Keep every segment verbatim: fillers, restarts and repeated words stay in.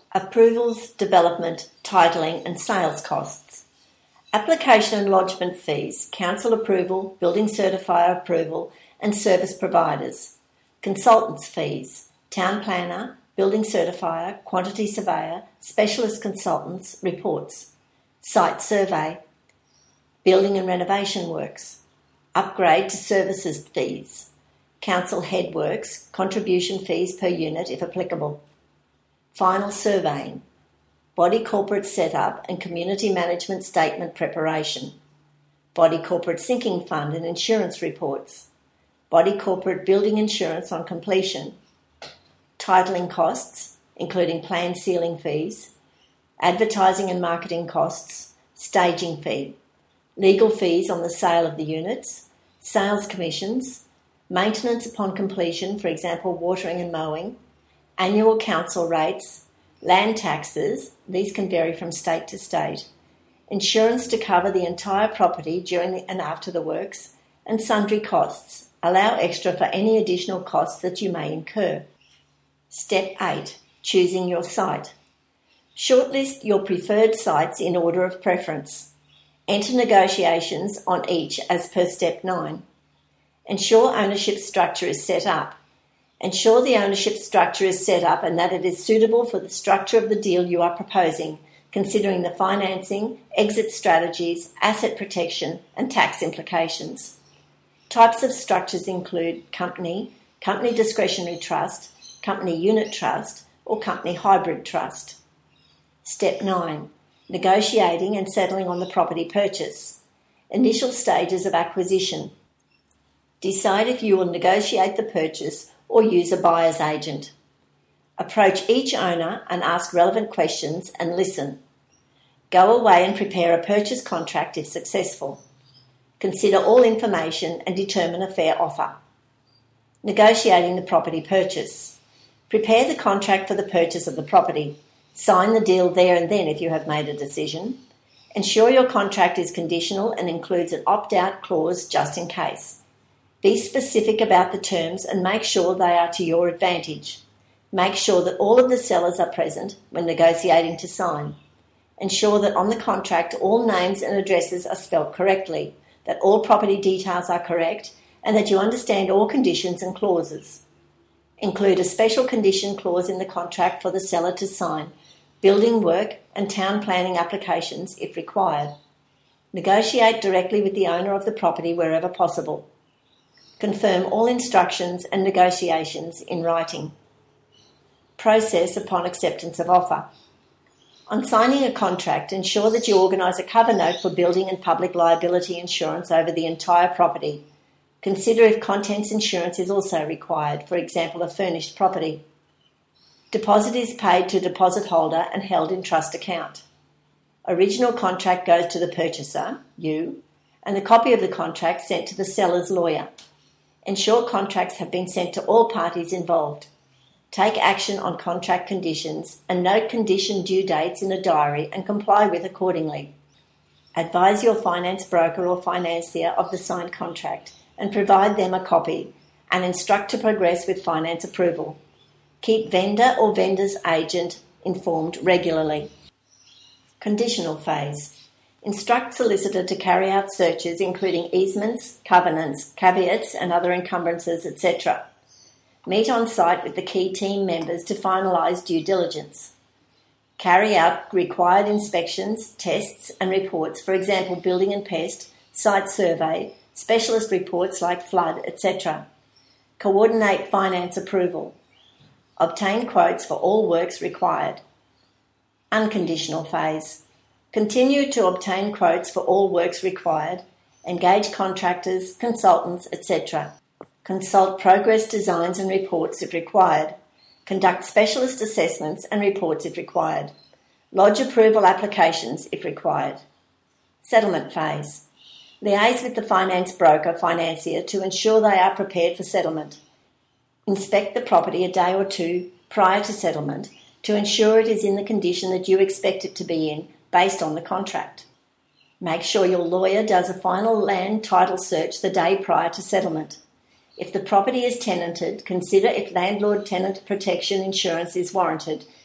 Approvals, development, titling and sales costs. Application and lodgement fees, council approval, building certifier approval and service providers. Consultants fees, town planner, building certifier, quantity surveyor, specialist consultants, reports. Site survey. Building and renovation works. Upgrade to services fees. Council head works, contribution fees per unit if applicable. Final surveying. Body corporate setup and community management statement preparation. Body corporate sinking fund and insurance reports. Body corporate building insurance on completion. Titling costs, including plan sealing fees. Advertising and marketing costs. Staging fee. Legal fees on the sale of the units. Sales commissions. Maintenance upon completion, for example, watering and mowing. Annual council rates. Land taxes, these can vary from state to state. Insurance to cover the entire property during the, and after the works. And sundry costs. Allow extra for any additional costs that you may incur. Step eight. Choosing your site. Shortlist your preferred sites in order of preference. Enter negotiations on each as per step nine. Ensure ownership structure is set up. Ensure the ownership structure is set up and that it is suitable for the structure of the deal you are proposing, considering the financing, exit strategies, asset protection and tax implications. Types of structures include company, company discretionary trust, company unit trust or company hybrid trust. Step nine. Negotiating and settling on the property purchase. Initial stages of acquisition. Decide if you will negotiate the purchase or use a buyer's agent. Approach each owner and ask relevant questions and listen. Go away and prepare a purchase contract if successful. Consider all information and determine a fair offer. Negotiating the property purchase. Prepare the contract for the purchase of the property. Sign the deal there and then if you have made a decision. Ensure your contract is conditional and includes an opt-out clause just in case. Be specific about the terms and make sure they are to your advantage. Make sure that all of the sellers are present when negotiating to sign. Ensure that on the contract all names and addresses are spelt correctly, that all property details are correct, and that you understand all conditions and clauses. Include a special condition clause in the contract for the seller to sign, building work and town planning applications if required. Negotiate directly with the owner of the property wherever possible. Confirm all instructions and negotiations in writing. Process upon acceptance of offer. On signing a contract, ensure that you organise a cover note for building and public liability insurance over the entire property. Consider if contents insurance is also required, for example, a furnished property. Deposit is paid to deposit holder and held in trust account. Original contract goes to the purchaser, you, and the copy of the contract sent to the seller's lawyer. Ensure contracts have been sent to all parties involved. Take action on contract conditions and note condition due dates in a diary and comply with accordingly. Advise your finance broker or financier of the signed contract and provide them a copy and instruct to progress with finance approval. Keep vendor or vendor's agent informed regularly. Conditional phase. Instruct solicitor to carry out searches including easements, covenants, caveats and other encumbrances, et cetera. Meet on site with the key team members to finalise due diligence. Carry out required inspections, tests and reports, for example building and pest, site survey, specialist reports like flood, et cetera. Coordinate finance approval. Obtain quotes for all works required. Unconditional phase. Continue to obtain quotes for all works required. Engage contractors, consultants, et cetera. Consult progress designs and reports if required. Conduct specialist assessments and reports if required. Lodge approval applications if required. Settlement phase. Liaise with the finance broker, financier to ensure they are prepared for settlement. Inspect the property a day or two prior to settlement to ensure it is in the condition that you expect it to be in based on the contract. Make sure your lawyer does a final land title search the day prior to settlement. If the property is tenanted, consider if landlord-tenant protection insurance is warranted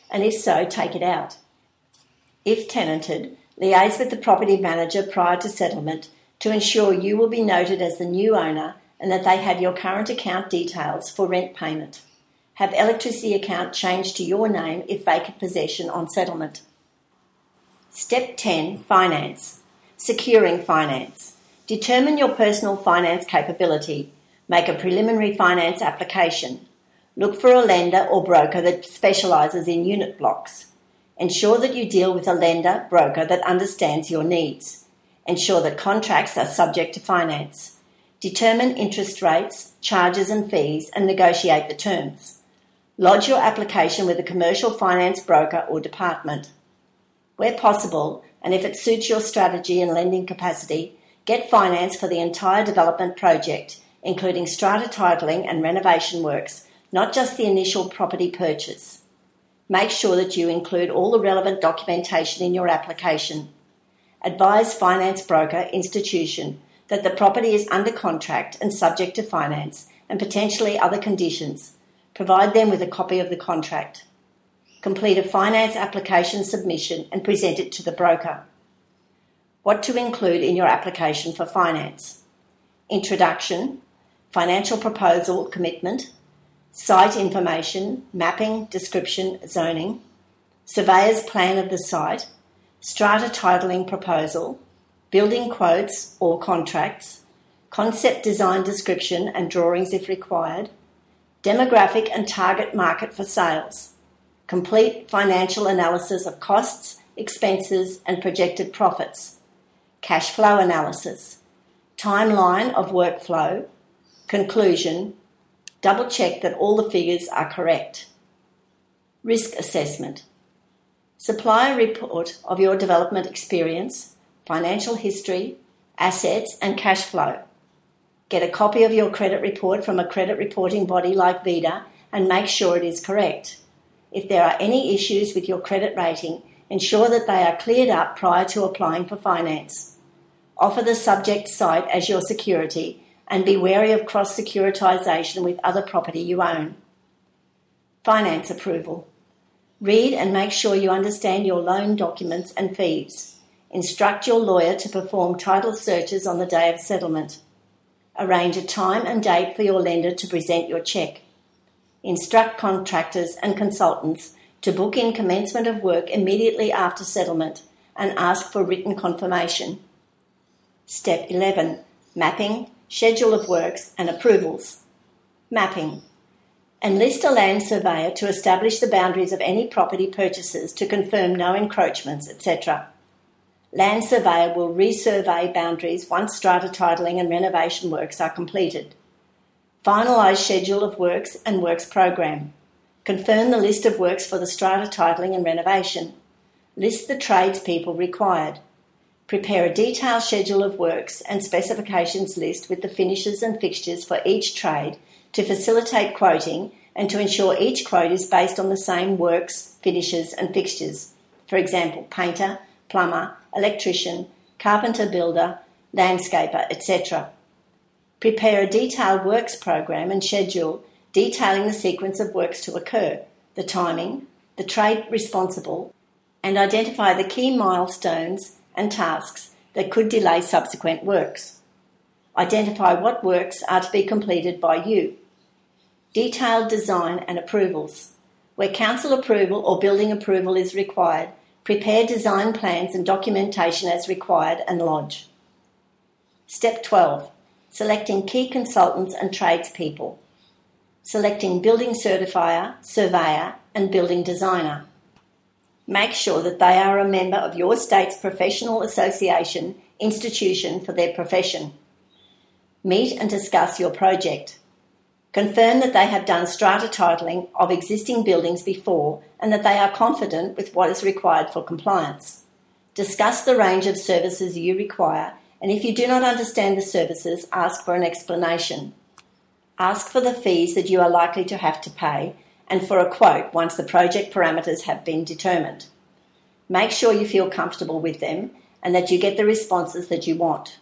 and if so, take it out. If tenanted, liaise with the property manager prior to settlement to ensure you will be noted as the new owner and that they have your current account details for rent payment. Have electricity account changed to your name if vacant possession on settlement. Step ten. Finance. Securing finance. Determine your personal finance capability. Make a preliminary finance application. Look for a lender or broker that specialises in unit blocks. Ensure that you deal with a lender, broker that understands your needs. Ensure that contracts are subject to finance. Determine interest rates, charges and fees and negotiate the terms. Lodge your application with a commercial finance broker or department. Where possible, and if it suits your strategy and lending capacity, get finance for the entire development project, including strata titling and renovation works, not just the initial property purchase. Make sure that you include all the relevant documentation in your application. Advise finance broker institution that the property is under contract and subject to finance and potentially other conditions. Provide them with a copy of the contract. Complete a finance application submission and present it to the broker. What to include in your application for finance. Introduction, financial proposal commitment, site information, mapping, description, zoning, surveyor's plan of the site, strata titling proposal, building quotes or contracts, concept design description and drawings if required, demographic and target market for sales, complete financial analysis of costs, expenses and projected profits, cash flow analysis, timeline of workflow, conclusion, double check that all the figures are correct. Risk assessment. Supply a report of your development experience, financial history, assets and cash flow. Get a copy of your credit report from a credit reporting body like VIDA and make sure it is correct. If there are any issues with your credit rating, ensure that they are cleared up prior to applying for finance. Offer the subject site as your security and be wary of cross-securitisation with other property you own. Finance approval. Read and make sure you understand your loan documents and fees. Instruct your lawyer to perform title searches on the day of settlement. Arrange a time and date for your lender to present your cheque. Instruct contractors and consultants to book in commencement of work immediately after settlement and ask for written confirmation. Step eleven. Mapping, schedule of works and approvals. Mapping. Enlist a land surveyor to establish the boundaries of any property purchases to confirm no encroachments, et cetera. Land surveyor will resurvey boundaries once strata titling and renovation works are completed. Finalise schedule of works and works program. Confirm the list of works for the strata titling and renovation. List the tradespeople required. Prepare a detailed schedule of works and specifications list with the finishes and fixtures for each trade to facilitate quoting and to ensure each quote is based on the same works, finishes and fixtures. For example, painter, plumber, electrician, carpenter builder, landscaper, et cetera. Prepare a detailed works program and schedule detailing the sequence of works to occur, the timing, the trade responsible, and identify the key milestones and tasks that could delay subsequent works. Identify what works are to be completed by you. Detailed design and approvals. Where council approval or building approval is required, prepare design plans and documentation as required and lodge. Step twelve. Selecting key consultants and tradespeople. Selecting building certifier, surveyor and building designer. Make sure that they are a member of your state's professional association, institution for their profession. Meet and discuss your project. Confirm that they have done strata titling of existing buildings before and that they are confident with what is required for compliance. Discuss the range of services you require, and if you do not understand the services, ask for an explanation. Ask for the fees that you are likely to have to pay and for a quote once the project parameters have been determined. Make sure you feel comfortable with them and that you get the responses that you want.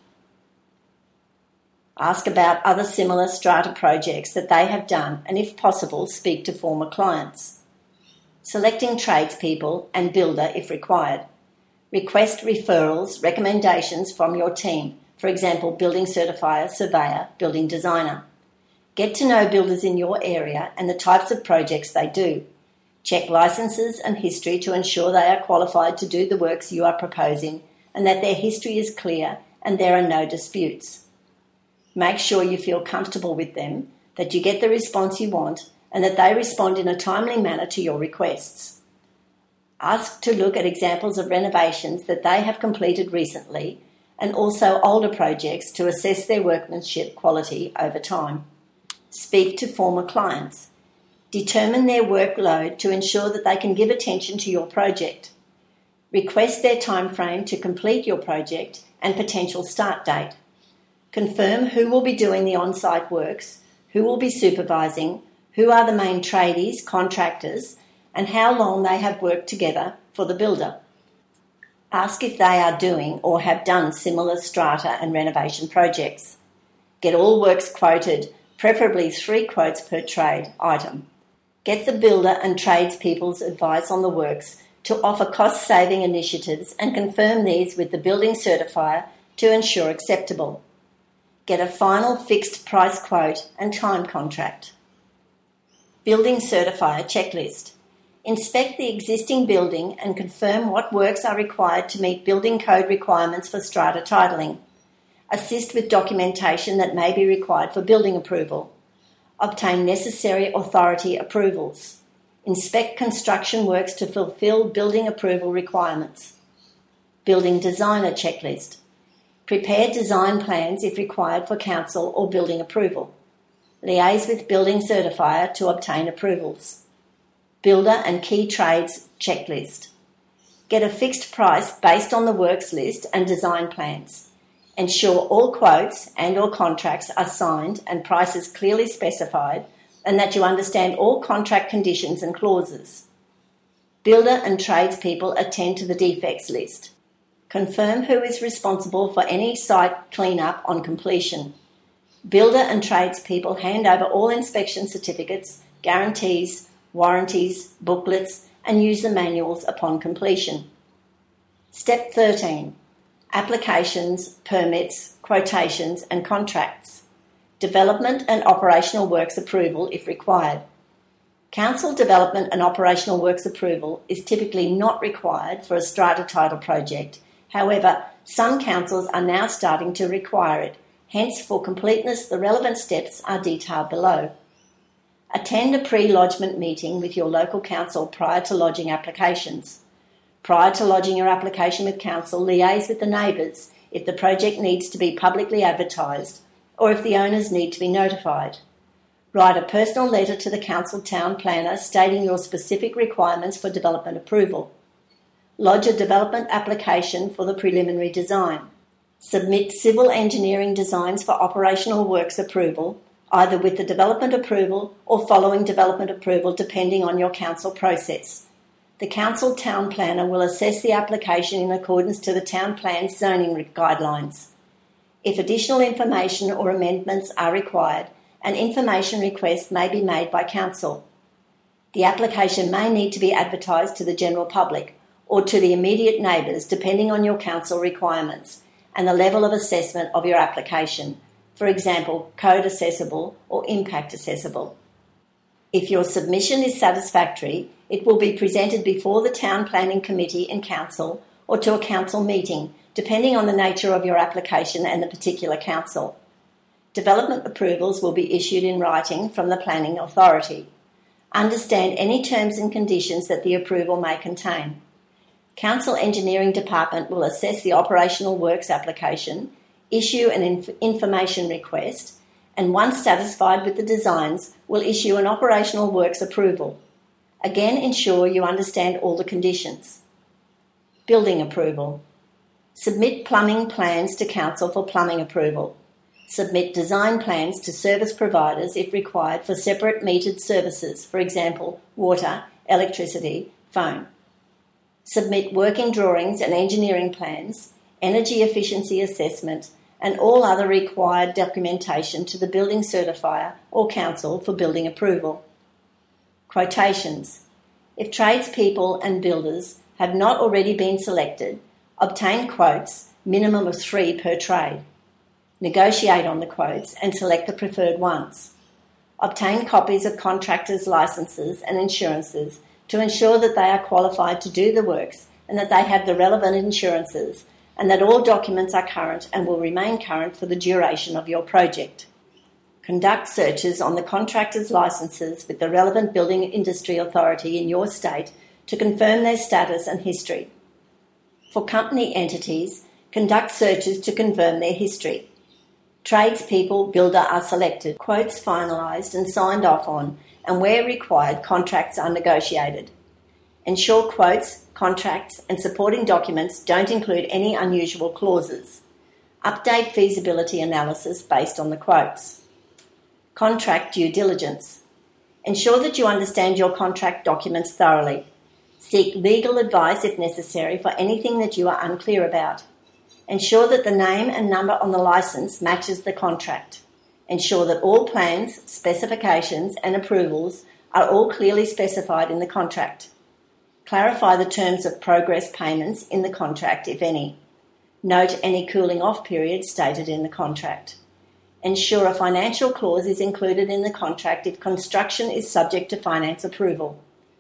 Ask about other similar strata projects that they have done and, if possible, speak to former clients. selecting tradespeople and builder if required. Request referrals, recommendations from your team, for example, building certifier, surveyor, building designer. Get to know builders in your area and the types of projects they do. Check licenses and history to ensure they are qualified to do the works you are proposing and that their history is clear and there are no disputes. Make sure you feel comfortable with them, that you get the response you want, and that they respond in a timely manner to your requests. Ask to look at examples of renovations that they have completed recently and also older projects to assess their workmanship quality over time. Speak to former clients. Determine their workload to ensure that they can give attention to your project. Request their timeframe to complete your project and potential start date. Confirm who will be doing the on-site works, who will be supervising, who are the main tradies, contractors, and how long they have worked together for the builder. Ask if they are doing or have done similar strata and renovation projects. Get all works quoted, preferably three quotes per trade item. Get the builder and tradespeople's advice on the works to offer cost-saving initiatives and confirm these with the building certifier to ensure acceptable. Get a final fixed price quote and time contract. Building certifier checklist. Inspect the existing building and confirm what works are required to meet building code requirements for strata titling. Assist with documentation that may be required for building approval. Obtain necessary authority approvals. Inspect construction works to fulfil building approval requirements. Building designer checklist. Prepare design plans if required for council or building approval. Liaise with building certifier to obtain approvals. Builder and key trades checklist. Get a fixed price based on the works list and design plans. Ensure all quotes and or contracts are signed and prices clearly specified and that you understand all contract conditions and clauses. Builder and tradespeople attend to the defects list. Confirm who is responsible for any site clean-up on completion. Builder and tradespeople hand over all inspection certificates, guarantees, warranties, booklets, and user manuals upon completion. Step thirteen. Applications, permits, quotations, and contracts. Development and operational works approval if required. Council development and operational works approval is typically not required for a strata title project. However, some councils are now starting to require it. Hence, for completeness, the relevant steps are detailed below. Attend a pre-lodgement meeting with your local council prior to lodging applications. Prior to lodging your application with council, liaise with the neighbours if the project needs to be publicly advertised or if the owners need to be notified. Write a personal letter to the council town planner stating your specific requirements for development approval. Lodge a development application for the preliminary design. Submit civil engineering designs for operational works approval, either with the development approval or following development approval depending on your council process. The council town planner will assess the application in accordance to the town plan's zoning guidelines. If additional information or amendments are required, an information request may be made by council. The application may need to be advertised to the general public or to the immediate neighbours depending on your council requirements and the level of assessment of your application, for example, code assessable or impact assessable. If your submission is satisfactory, it will be presented before the Town Planning Committee in Council or to a council meeting, depending on the nature of your application and the particular council. Development approvals will be issued in writing from the Planning Authority. Understand any terms and conditions that the approval may contain. Council Engineering Department will assess the operational works application, issue an inf- information request, and once satisfied with the designs, will issue an operational works approval. Again, ensure you understand all the conditions. Building approval. Submit plumbing plans to council for plumbing approval. Submit design plans to service providers if required for separate metered services, for example, water, electricity, phone. Submit working drawings and engineering plans, energy efficiency assessment, and all other required documentation to the building certifier or council for building approval. Quotations. If tradespeople and builders have not already been selected, obtain quotes, minimum of three per trade. Negotiate on the quotes and select the preferred ones. Obtain copies of contractors' licences and insurances to ensure that they are qualified to do the works and that they have the relevant insurances and that all documents are current and will remain current for the duration of your project. Conduct searches on the contractors' licences with the relevant building industry authority in your state to confirm their status and history. For company entities, conduct searches to confirm their history. Tradespeople, builder are selected, quotes finalised and signed off on, and where required, contracts are negotiated. Ensure quotes, contracts and supporting documents don't include any unusual clauses. Update feasibility analysis based on the quotes. Contract due diligence. Ensure that you understand your contract documents thoroughly. Seek legal advice if necessary for anything that you are unclear about. Ensure that the name and number on the licence matches the contract. Ensure that all plans, specifications and approvals are all clearly specified in the contract. Clarify the terms of progress payments in the contract, if any. Note any cooling off period stated in the contract. Ensure a financial clause is included in the contract if construction is subject to finance approval.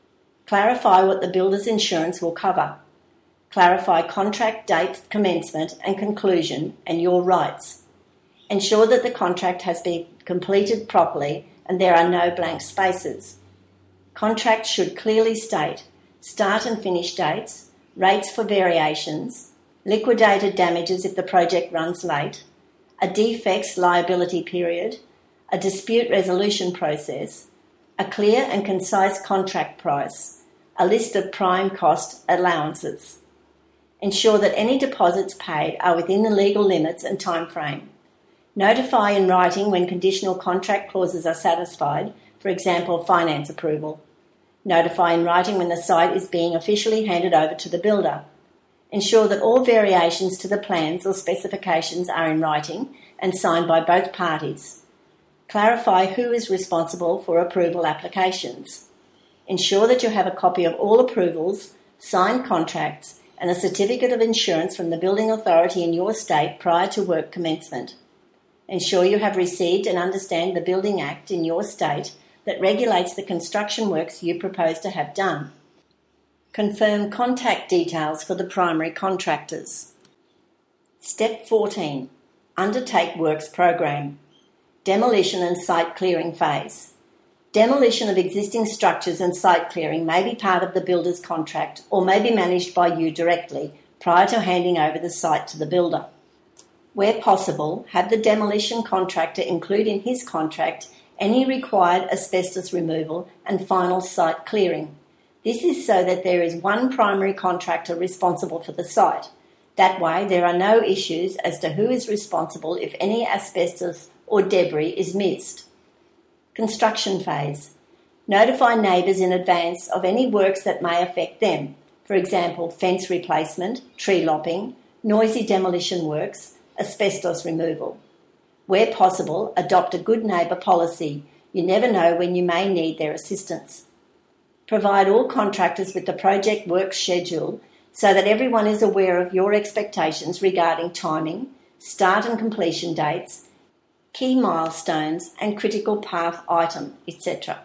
Clarify what the builder's insurance will cover. Clarify contract date, commencement and conclusion and your rights. Ensure that the contract has been completed properly and there are no blank spaces. Contracts should clearly state start and finish dates, rates for variations, liquidated damages if the project runs late, a defects liability period, a dispute resolution process, a clear and concise contract price, a list of prime cost allowances. Ensure that any deposits paid are within the legal limits and time frame. Notify in writing when conditional contract clauses are satisfied, for example, finance approval. Notify in writing when the site is being officially handed over to the builder. Ensure that all variations to the plans or specifications are in writing and signed by both parties. Clarify who is responsible for approval applications. Ensure that you have a copy of all approvals, signed contracts, and a certificate of insurance from the building authority in your state prior to work commencement. Ensure you have received and understand the Building Act in your state that regulates the construction works you propose to have done. Confirm contact details for the primary contractors. Step fourteen. Undertake works program. Demolition and site clearing phase. Demolition of existing structures and site clearing may be part of the builder's contract or may be managed by you directly prior to handing over the site to the builder. Where possible, have the demolition contractor include in his contract any required asbestos removal and final site clearing. This is so that there is one primary contractor responsible for the site. That way, there are no issues as to who is responsible if any asbestos or debris is missed. Construction phase. Notify neighbours in advance of any works that may affect them, for example, fence replacement, tree lopping, noisy demolition works, asbestos removal. Where possible, adopt a good neighbour policy. You never know when you may need their assistance. Provide all contractors with the project work schedule so that everyone is aware of your expectations regarding timing, start and completion dates, key milestones and critical path item, et cetera.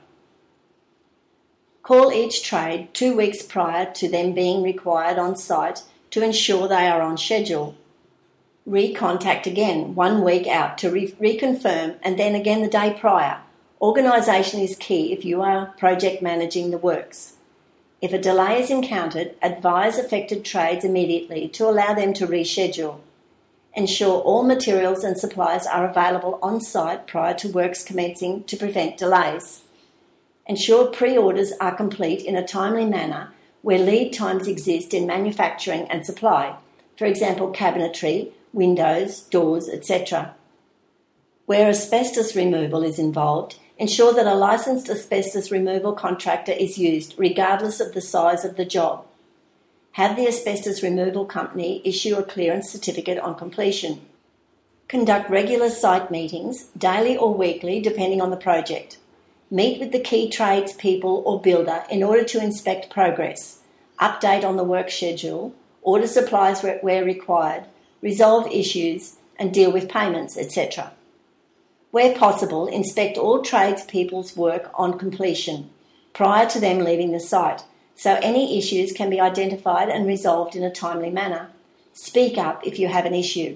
Call each trade two weeks prior to them being required on site to ensure they are on schedule. Recontact again one week out to re- reconfirm and then again the day prior. Organisation is key if you are project managing the works. If a delay is encountered, advise affected trades immediately to allow them to reschedule. Ensure all materials and supplies are available on site prior to works commencing to prevent delays. Ensure pre-orders are complete in a timely manner where lead times exist in manufacturing and supply, for example cabinetry, windows, doors, et cetera. Where asbestos removal is involved, ensure that a licensed asbestos removal contractor is used regardless of the size of the job. Have the asbestos removal company issue a clearance certificate on completion. Conduct regular site meetings, daily or weekly depending on the project. Meet with the key tradespeople or builder in order to inspect progress, update on the work schedule, order supplies where required, resolve issues and deal with payments, et cetera. Where possible, inspect all tradespeople's work on completion prior to them leaving the site, so any issues can be identified and resolved in a timely manner. Speak up if you have an issue.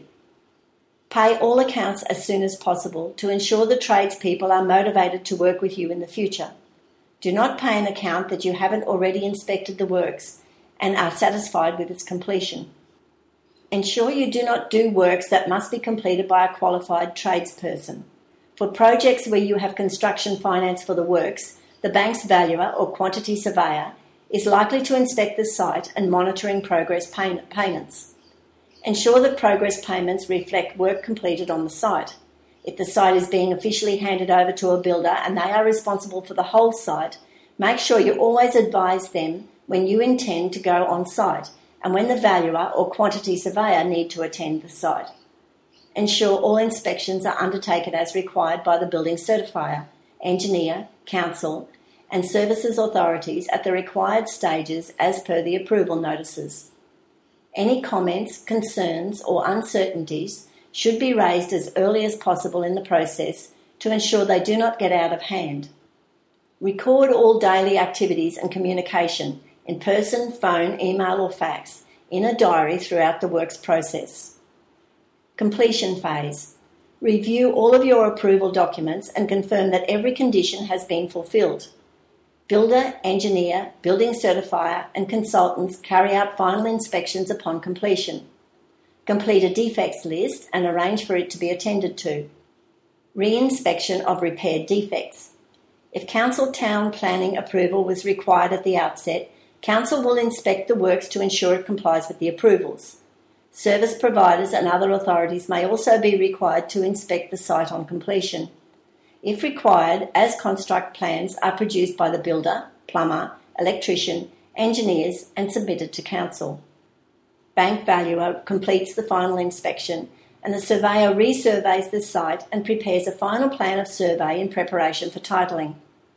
Pay all accounts as soon as possible to ensure the tradespeople are motivated to work with you in the future. Do not pay an account that you haven't already inspected the works and are satisfied with its completion. Ensure you do not do works that must be completed by a qualified tradesperson. For projects where you have construction finance for the works, the bank's valuer or quantity surveyor is likely to inspect the site and monitoring progress pay- payments. Ensure that progress payments reflect work completed on the site. If the site is being officially handed over to a builder and they are responsible for the whole site, make sure you always advise them when you intend to go on site and when the valuer or quantity surveyor need to attend the site. Ensure all inspections are undertaken as required by the building certifier, engineer, council and services authorities at the required stages as per the approval notices. Any comments, concerns or uncertainties should be raised as early as possible in the process to ensure they do not get out of hand. Record all daily activities and communication in person, phone, email or fax in a diary throughout the works process. Completion phase. Review all of your approval documents and confirm that every condition has been fulfilled. Builder, engineer, building certifier and consultants carry out final inspections upon completion. Complete a defects list and arrange for it to be attended to. Re-inspection of repaired defects. If council town planning approval was required at the outset, council will inspect the works to ensure it complies with the approvals. Service providers and other authorities may also be required to inspect the site on completion. If required, as construct plans are produced by the builder, plumber, electrician, engineers and submitted to council. Bank valuer completes the final inspection and the surveyor resurveys the site and prepares a final plan of survey in preparation for titling.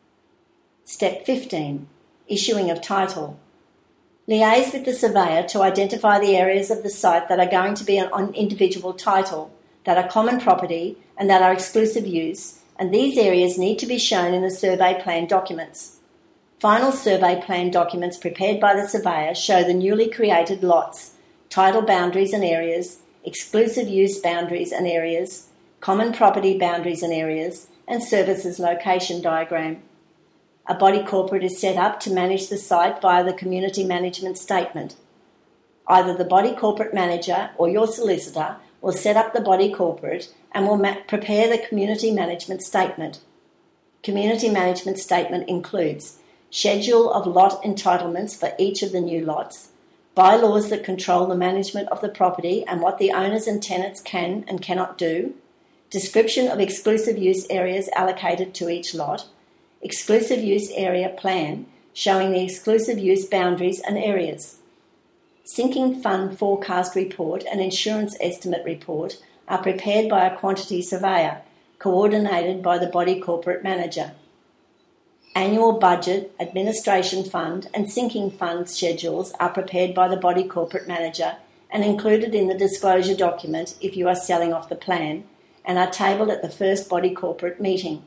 Step fifteen. Issuing of title. Liaise with the surveyor to identify the areas of the site that are going to be on individual title, that are common property and that are exclusive use, and these areas need to be shown in the survey plan documents. Final survey plan documents prepared by the surveyor show the newly created lots, title boundaries and areas, exclusive use boundaries and areas, common property boundaries and areas, and services location diagram. A body corporate is set up to manage the site via the community management statement. Either the body corporate manager or your solicitor will set up the body corporate and will ma- prepare the community management statement. Community management statement includes schedule of lot entitlements for each of the new lots, bylaws that control the management of the property and what the owners and tenants can and cannot do, description of exclusive use areas allocated to each lot, exclusive use area plan showing the exclusive use boundaries and areas. Sinking fund forecast report and insurance estimate report are prepared by a quantity surveyor, coordinated by the body corporate manager. Annual budget, administration fund and sinking fund schedules are prepared by the body corporate manager and included in the disclosure document if you are selling off the plan and are tabled at the first body corporate meeting.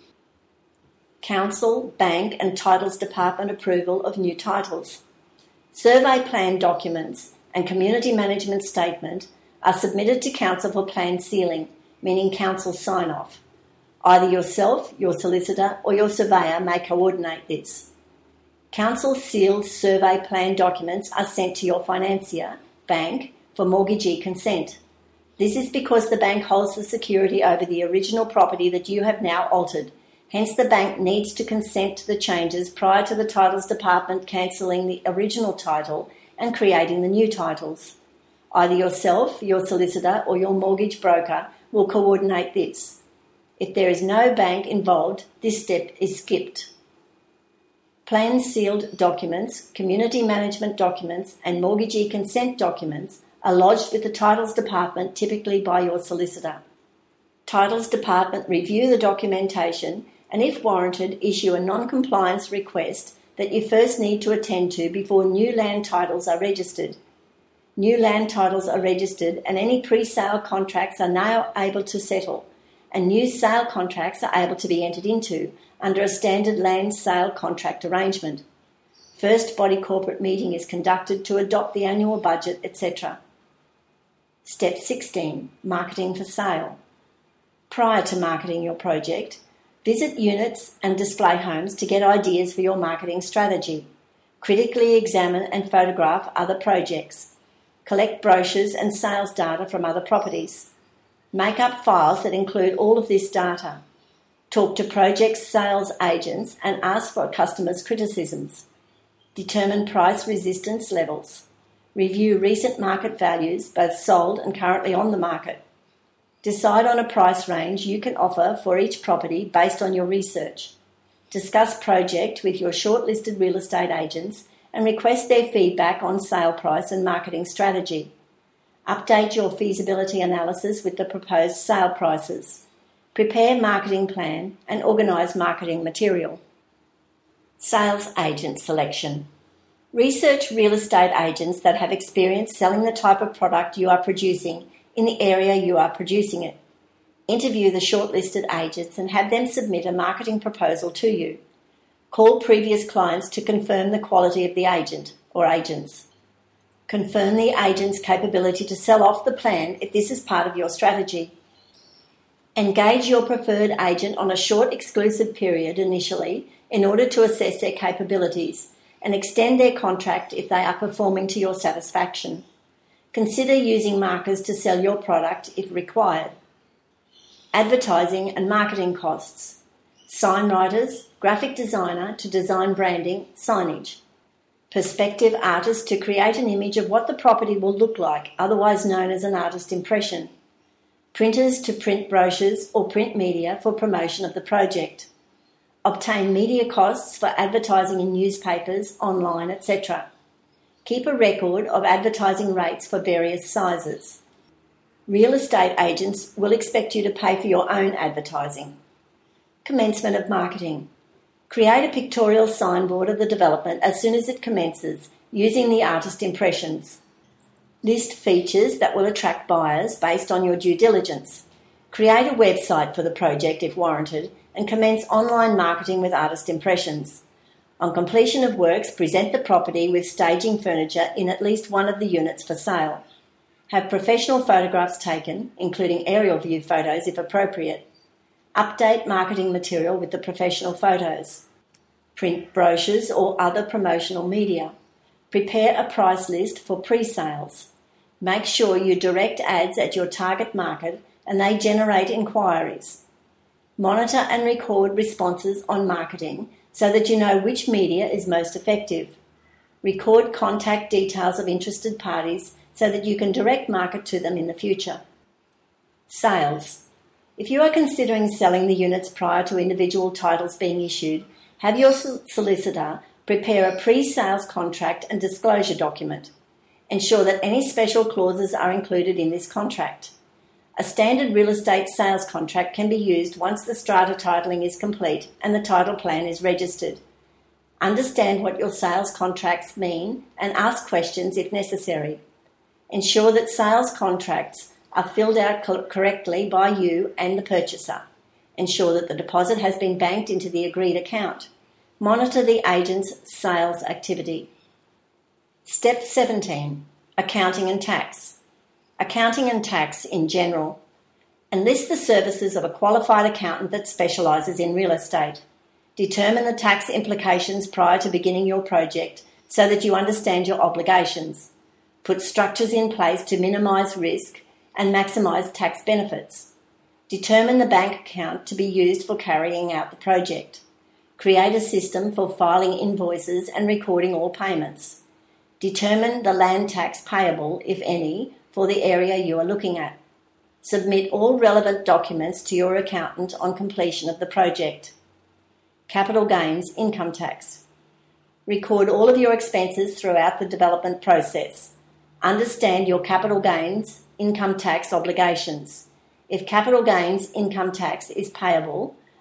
Council, bank and titles department approval of new titles. Survey plan documents and community management statement are submitted to council for plan sealing, meaning council sign-off. Either yourself, your solicitor or your surveyor may coordinate this. Council sealed survey plan documents are sent to your financier, bank, for mortgagee consent. This is because the bank holds the security over the original property that you have now altered. Hence, the bank needs to consent to the changes prior to the titles department cancelling the original title and creating the new titles. Either yourself, your solicitor or your mortgage broker will coordinate this. If there is no bank involved, this step is skipped. Plan sealed documents, community management documents and mortgagee consent documents are lodged with the titles department, typically by your solicitor. Titles department review the documentation and if warranted, issue a non-compliance request that you first need to attend to before new land titles are registered. New land titles are registered and any pre-sale contracts are now able to settle, and new sale contracts are able to be entered into under a standard land sale contract arrangement. First body corporate meeting is conducted to adopt the annual budget, et cetera. Step sixteen. Marketing for sale. Prior to marketing your project, visit units and display homes to get ideas for your marketing strategy. Critically examine and photograph other projects. Collect brochures and sales data from other properties. Make up files that include all of this data. Talk to project sales agents and ask for customers' criticisms. Determine price resistance levels. Review recent market values, both sold and currently on the market. Decide on a price range you can offer for each property based on your research. Discuss project with your shortlisted real estate agents and request their feedback on sale price and marketing strategy. Update your feasibility analysis with the proposed sale prices. Prepare marketing plan and organise marketing material. Sales agent selection. Research real estate agents that have experience selling the type of product you are producing in the area you are producing it. Interview the shortlisted agents and have them submit a marketing proposal to you. Call previous clients to confirm the quality of the agent or agents. Confirm the agent's capability to sell off the plan if this is part of your strategy. Engage your preferred agent on a short exclusive period initially in order to assess their capabilities and extend their contract if they are performing to your satisfaction. Consider using markers to sell your product if required. Advertising and marketing costs. Sign writers, graphic designer to design branding, signage. Perspective artist to create an image of what the property will look like, otherwise known as an artist impression. Printers to print brochures or print media for promotion of the project. Obtain media costs for advertising in newspapers, online, et cetera. Keep a record of advertising rates for various sizes. Real estate agents will expect you to pay for your own advertising. Commencement of marketing. Create a pictorial signboard of the development as soon as it commences, using the artist impressions. List features that will attract buyers based on your due diligence. Create a website for the project if warranted, and commence online marketing with artist impressions. On completion of works, present the property with staging furniture in at least one of the units for sale. Have professional photographs taken, including aerial view photos if appropriate. Update marketing material with the professional photos. Print brochures or other promotional media. Prepare a price list for pre-sales. Make sure you direct ads at your target market and they generate inquiries. Monitor and record responses on marketing so that you know which media is most effective. Record contact details of interested parties so that you can direct market to them in the future. Sales. If you are considering selling the units prior to individual titles being issued, have your solicitor prepare a pre-sales contract and disclosure document. Ensure that any special clauses are included in this contract. A standard real estate sales contract can be used once the strata titling is complete and the title plan is registered. Understand what your sales contracts mean and ask questions if necessary. Ensure that sales contracts are filled out co- correctly by you and the purchaser. Ensure that the deposit has been banked into the agreed account. Monitor the agent's sales activity. Step seventeen. Accounting and tax. Accounting and tax in general. Enlist the services of a qualified accountant that specialises in real estate. Determine the tax implications prior to beginning your project so that you understand your obligations. Put structures in place to minimise risk and maximise tax benefits. Determine the bank account to be used for carrying out the project. Create a system for filing invoices and recording all payments. Determine the land tax payable, if any, for the area you are looking at. Submit all relevant documents to your accountant on completion of the project. Capital gains income tax. Record all of your expenses throughout the development process. Understand your capital gains income tax obligations. If capital gains income tax is payable,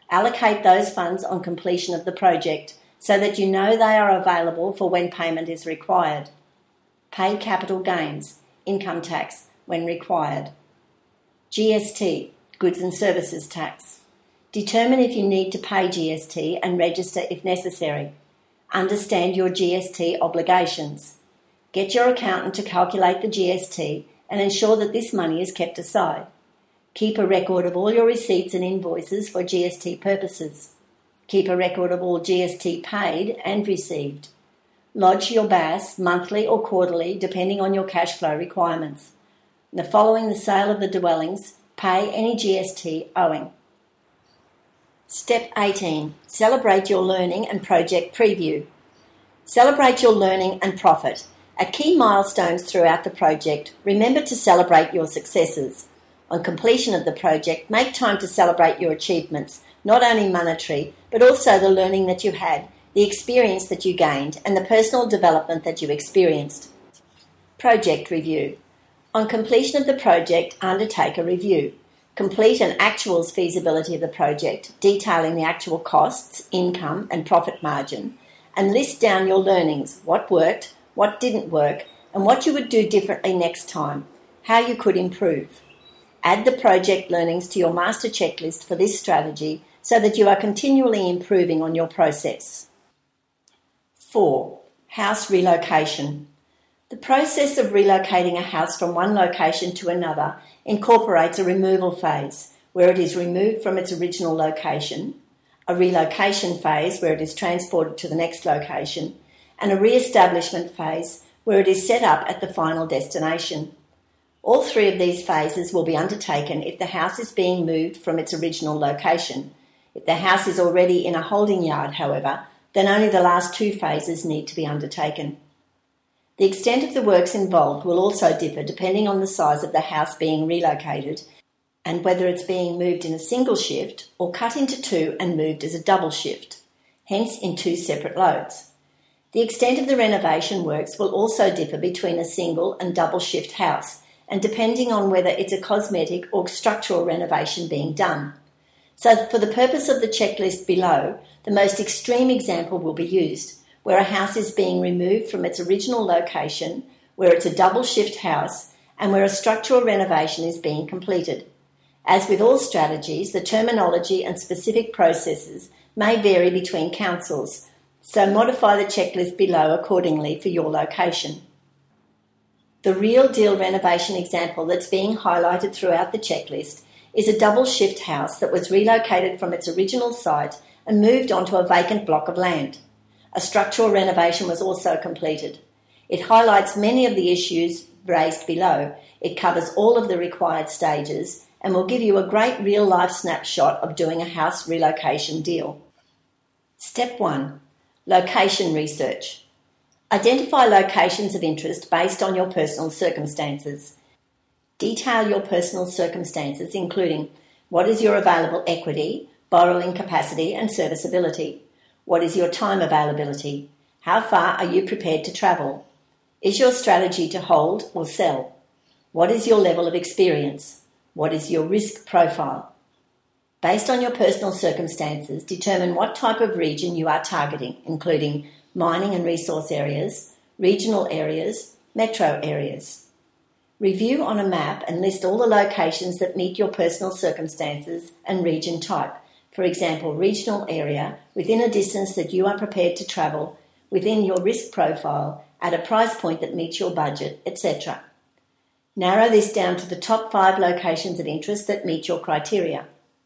Allocate those funds on completion of the project so that you know they are available for when payment is required. Pay capital gains, income tax, when required. G S T, goods and services tax. Determine if you need to pay G S T and register if necessary. Understand your G S T obligations. Get your accountant to calculate the G S T and ensure that this money is kept aside. Keep a record of all your receipts and invoices for G S T purposes. Keep a record of all G S T paid and received. Lodge your B A S monthly or quarterly depending on your cash flow requirements. Now, following the sale of the dwellings, pay any G S T owing. Step eighteen. Celebrate your learning and project preview. Celebrate your learning and profit. At key milestones throughout the project, remember to celebrate your successes. On completion of the project, make time to celebrate your achievements, not only monetary, but also the learning that you had, the experience that you gained, and the personal development that you experienced. Project review. On completion of the project, undertake a review. Complete an actuals feasibility of the project, detailing the actual costs, income, and profit margin, and list down your learnings, what worked, what didn't work, and what you would do differently next time, how you could improve. Add the project learnings to your master checklist for this strategy so that you are continually improving on your process. four. House relocation. The process of relocating a house from one location to another incorporates a removal phase, where it is removed from its original location, a relocation phase, where it is transported to the next location, and a re-establishment phase, where it is set up at the final destination. All three of these phases will be undertaken if the house is being moved from its original location. If the house is already in a holding yard, however, then only the last two phases need to be undertaken. The extent of the works involved will also differ depending on the size of the house being relocated and whether it's being moved in a single shift or cut into two and moved as a double shift, hence in two separate loads. The extent of the renovation works will also differ between a single and double shift house, and depending on whether it's a cosmetic or structural renovation being done. So for the purpose of the checklist below, the most extreme example will be used, where a house is being removed from its original location, where it's a double shift house, and where a structural renovation is being completed. As with all strategies, the terminology and specific processes may vary between councils, so modify the checklist below accordingly for your location. The real deal renovation example that's being highlighted throughout the checklist is a double shift house that was relocated from its original site and moved onto a vacant block of land. A structural renovation was also completed. It highlights many of the issues raised below. It covers all of the required stages and will give you a great real-life snapshot of doing a house relocation deal. Step one. Location research. Identify locations of interest based on your personal circumstances. Detail your personal circumstances, including what is your available equity, borrowing capacity and serviceability. What is your time availability? How far are you prepared to travel? Is your strategy to hold or sell? What is your level of experience? What is your risk profile? Based on your personal circumstances, determine what type of region you are targeting, including mining and resource areas, regional areas, metro areas. Review on a map and list all the locations that meet your personal circumstances and region type. For example, regional area, within a distance that you are prepared to travel, within your risk profile, at a price point that meets your budget, et cetera. Narrow this down to the top five locations of interest that meet your criteria.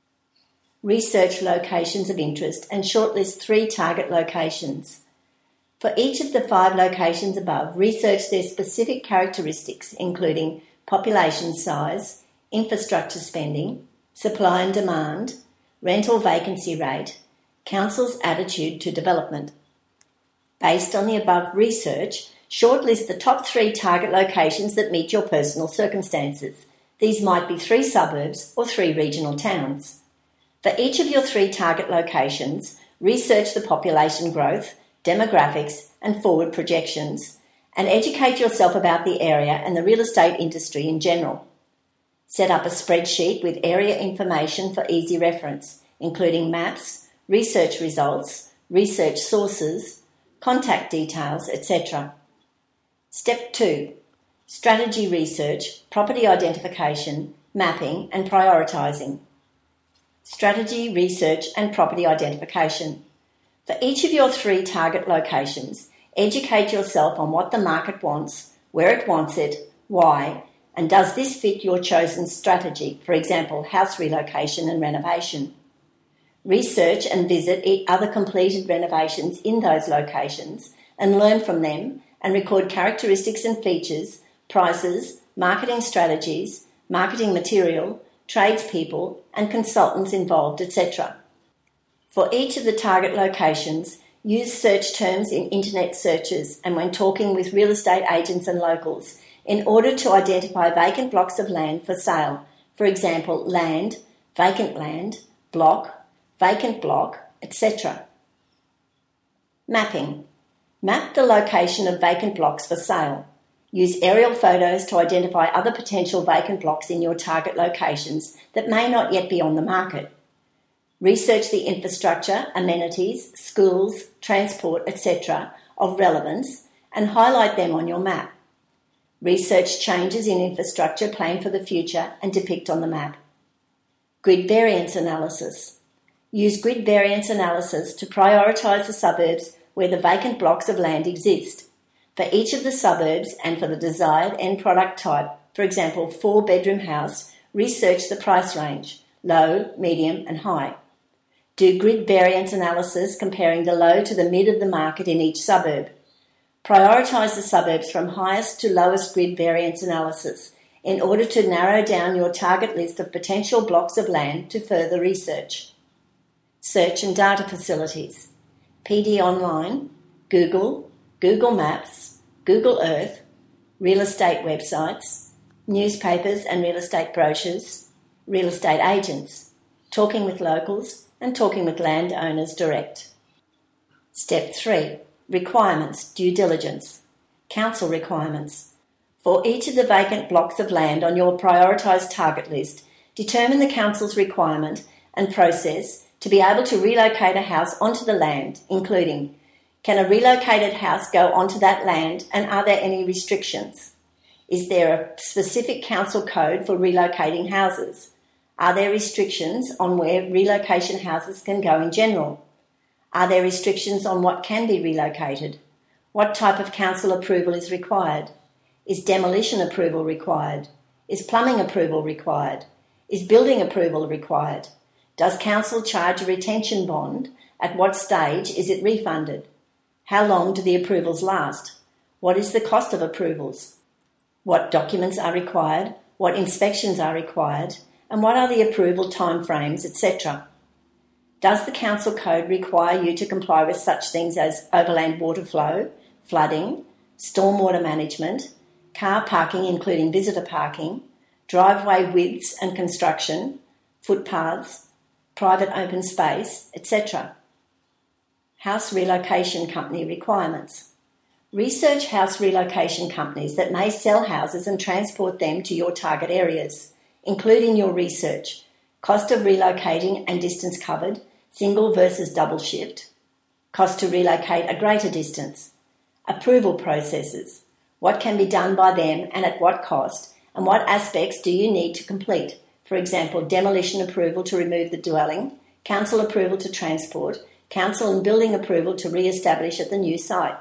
Research locations of interest and shortlist three target locations. For each of the five locations above, research their specific characteristics, including population size, infrastructure spending, supply and demand, rental vacancy rate, council's attitude to development. Based on the above research, shortlist the top three target locations that meet your personal circumstances. These might be three suburbs or three regional towns. For each of your three target locations, research the population growth, demographics and forward projections, and educate yourself about the area and the real estate industry in general. Set up a spreadsheet with area information for easy reference, including maps, research results, research sources, contact details, et cetera. Step two. Strategy research, property identification, mapping and prioritising. Strategy, research and property identification. For each of your three target locations, educate yourself on what the market wants, where it wants it, why, and does this fit your chosen strategy, for example, house relocation and renovation. Research and visit other completed renovations in those locations and learn from them and record characteristics and features, prices, marketing strategies, marketing material, tradespeople and consultants involved, et cetera. For each of the target locations, use search terms in internet searches and when talking with real estate agents and locals in order to identify vacant blocks of land for sale, for example, land, vacant land, block, vacant block, et cetera. Mapping. Map the location of vacant blocks for sale. Use aerial photos to identify other potential vacant blocks in your target locations that may not yet be on the market. Research the infrastructure, amenities, schools, transport, et cetera of relevance and highlight them on your map. Research changes in infrastructure planned for the future and depict on the map. Grid variance analysis. Use grid variance analysis to prioritise the suburbs where the vacant blocks of land exist. For each of the suburbs and for the desired end product type, for example, four-bedroom house, research the price range, low, medium and high. Do grid variance analysis comparing the low to the mid of the market in each suburb. Prioritise the suburbs from highest to lowest grid variance analysis in order to narrow down your target list of potential blocks of land to further research. Search and data facilities. P D Online, Google, Google Maps, Google Earth, real estate websites, newspapers and real estate brochures, real estate agents, talking with locals and talking with landowners direct. Step three. Requirements, due diligence. Council requirements. For each of the vacant blocks of land on your prioritised target list, determine the council's requirement and process to be able to relocate a house onto the land, including: can a relocated house go onto that land and are there any restrictions? Is there a specific council code for relocating houses? Are there restrictions on where relocation houses can go in general? Are there restrictions on what can be relocated? What type of council approval is required? Is demolition approval required? Is plumbing approval required? Is building approval required? Does council charge a retention bond? At what stage is it refunded? How long do the approvals last? What is the cost of approvals? What documents are required? What inspections are required? And what are the approval timeframes, et cetera? Does the council code require you to comply with such things as overland water flow, flooding, stormwater management, car parking including visitor parking, driveway widths and construction, footpaths, private open space, et cetera? House relocation company requirements. Research house relocation companies that may sell houses and transport them to your target areas, including your research, cost of relocating and distance covered, single versus double shift, cost to relocate a greater distance, approval processes, what can be done by them and at what cost, and what aspects do you need to complete, for example, demolition approval to remove the dwelling, council approval to transport, council and building approval to re-establish at the new site.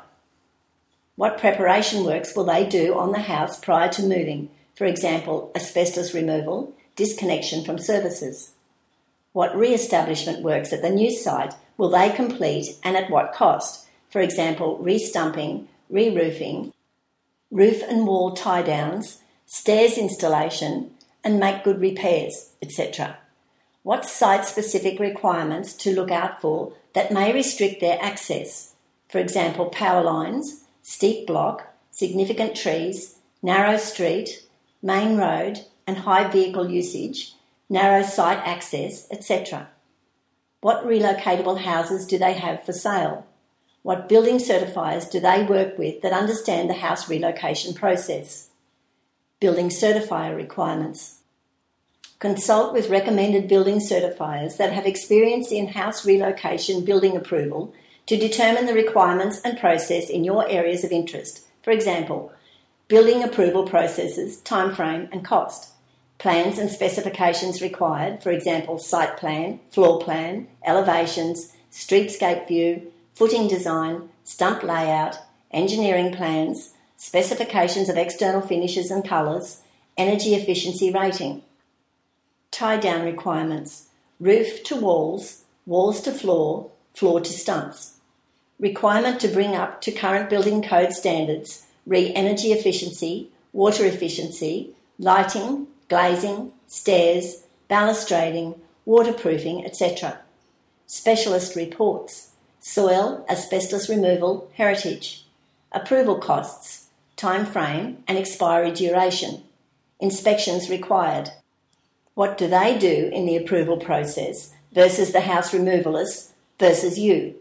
What preparation works will they do on the house prior to moving, for example, asbestos removal, disconnection from services? What re-establishment works at the new site will they complete and at what cost? For example, re-stumping, re-roofing, roof and wall tie-downs, stairs installation, and make good repairs, et cetera. What site-specific requirements to look out for that may restrict their access? For example, power lines, steep block, significant trees, narrow street, main road, and high vehicle usage, narrow site access, et cetera. What relocatable houses do they have for sale? What building certifiers do they work with that understand the house relocation process? Building certifier requirements. Consult with recommended building certifiers that have experience in house relocation building approval to determine the requirements and process in your areas of interest. For example, building approval processes, timeframe and cost. Plans and specifications required, for example, site plan, floor plan, elevations, streetscape view, footing design, stump layout, engineering plans, specifications of external finishes and colours, energy efficiency rating. Tie-down requirements: roof to walls, walls to floor, floor to stumps. Requirement to bring up to current building code standards, re energy efficiency, water efficiency, lighting, glazing, stairs, balustrading, waterproofing, et cetera. Specialist reports: soil, asbestos removal, heritage. Approval costs, time frame and expiry duration. Inspections required. What do they do in the approval process versus the house removalists versus you?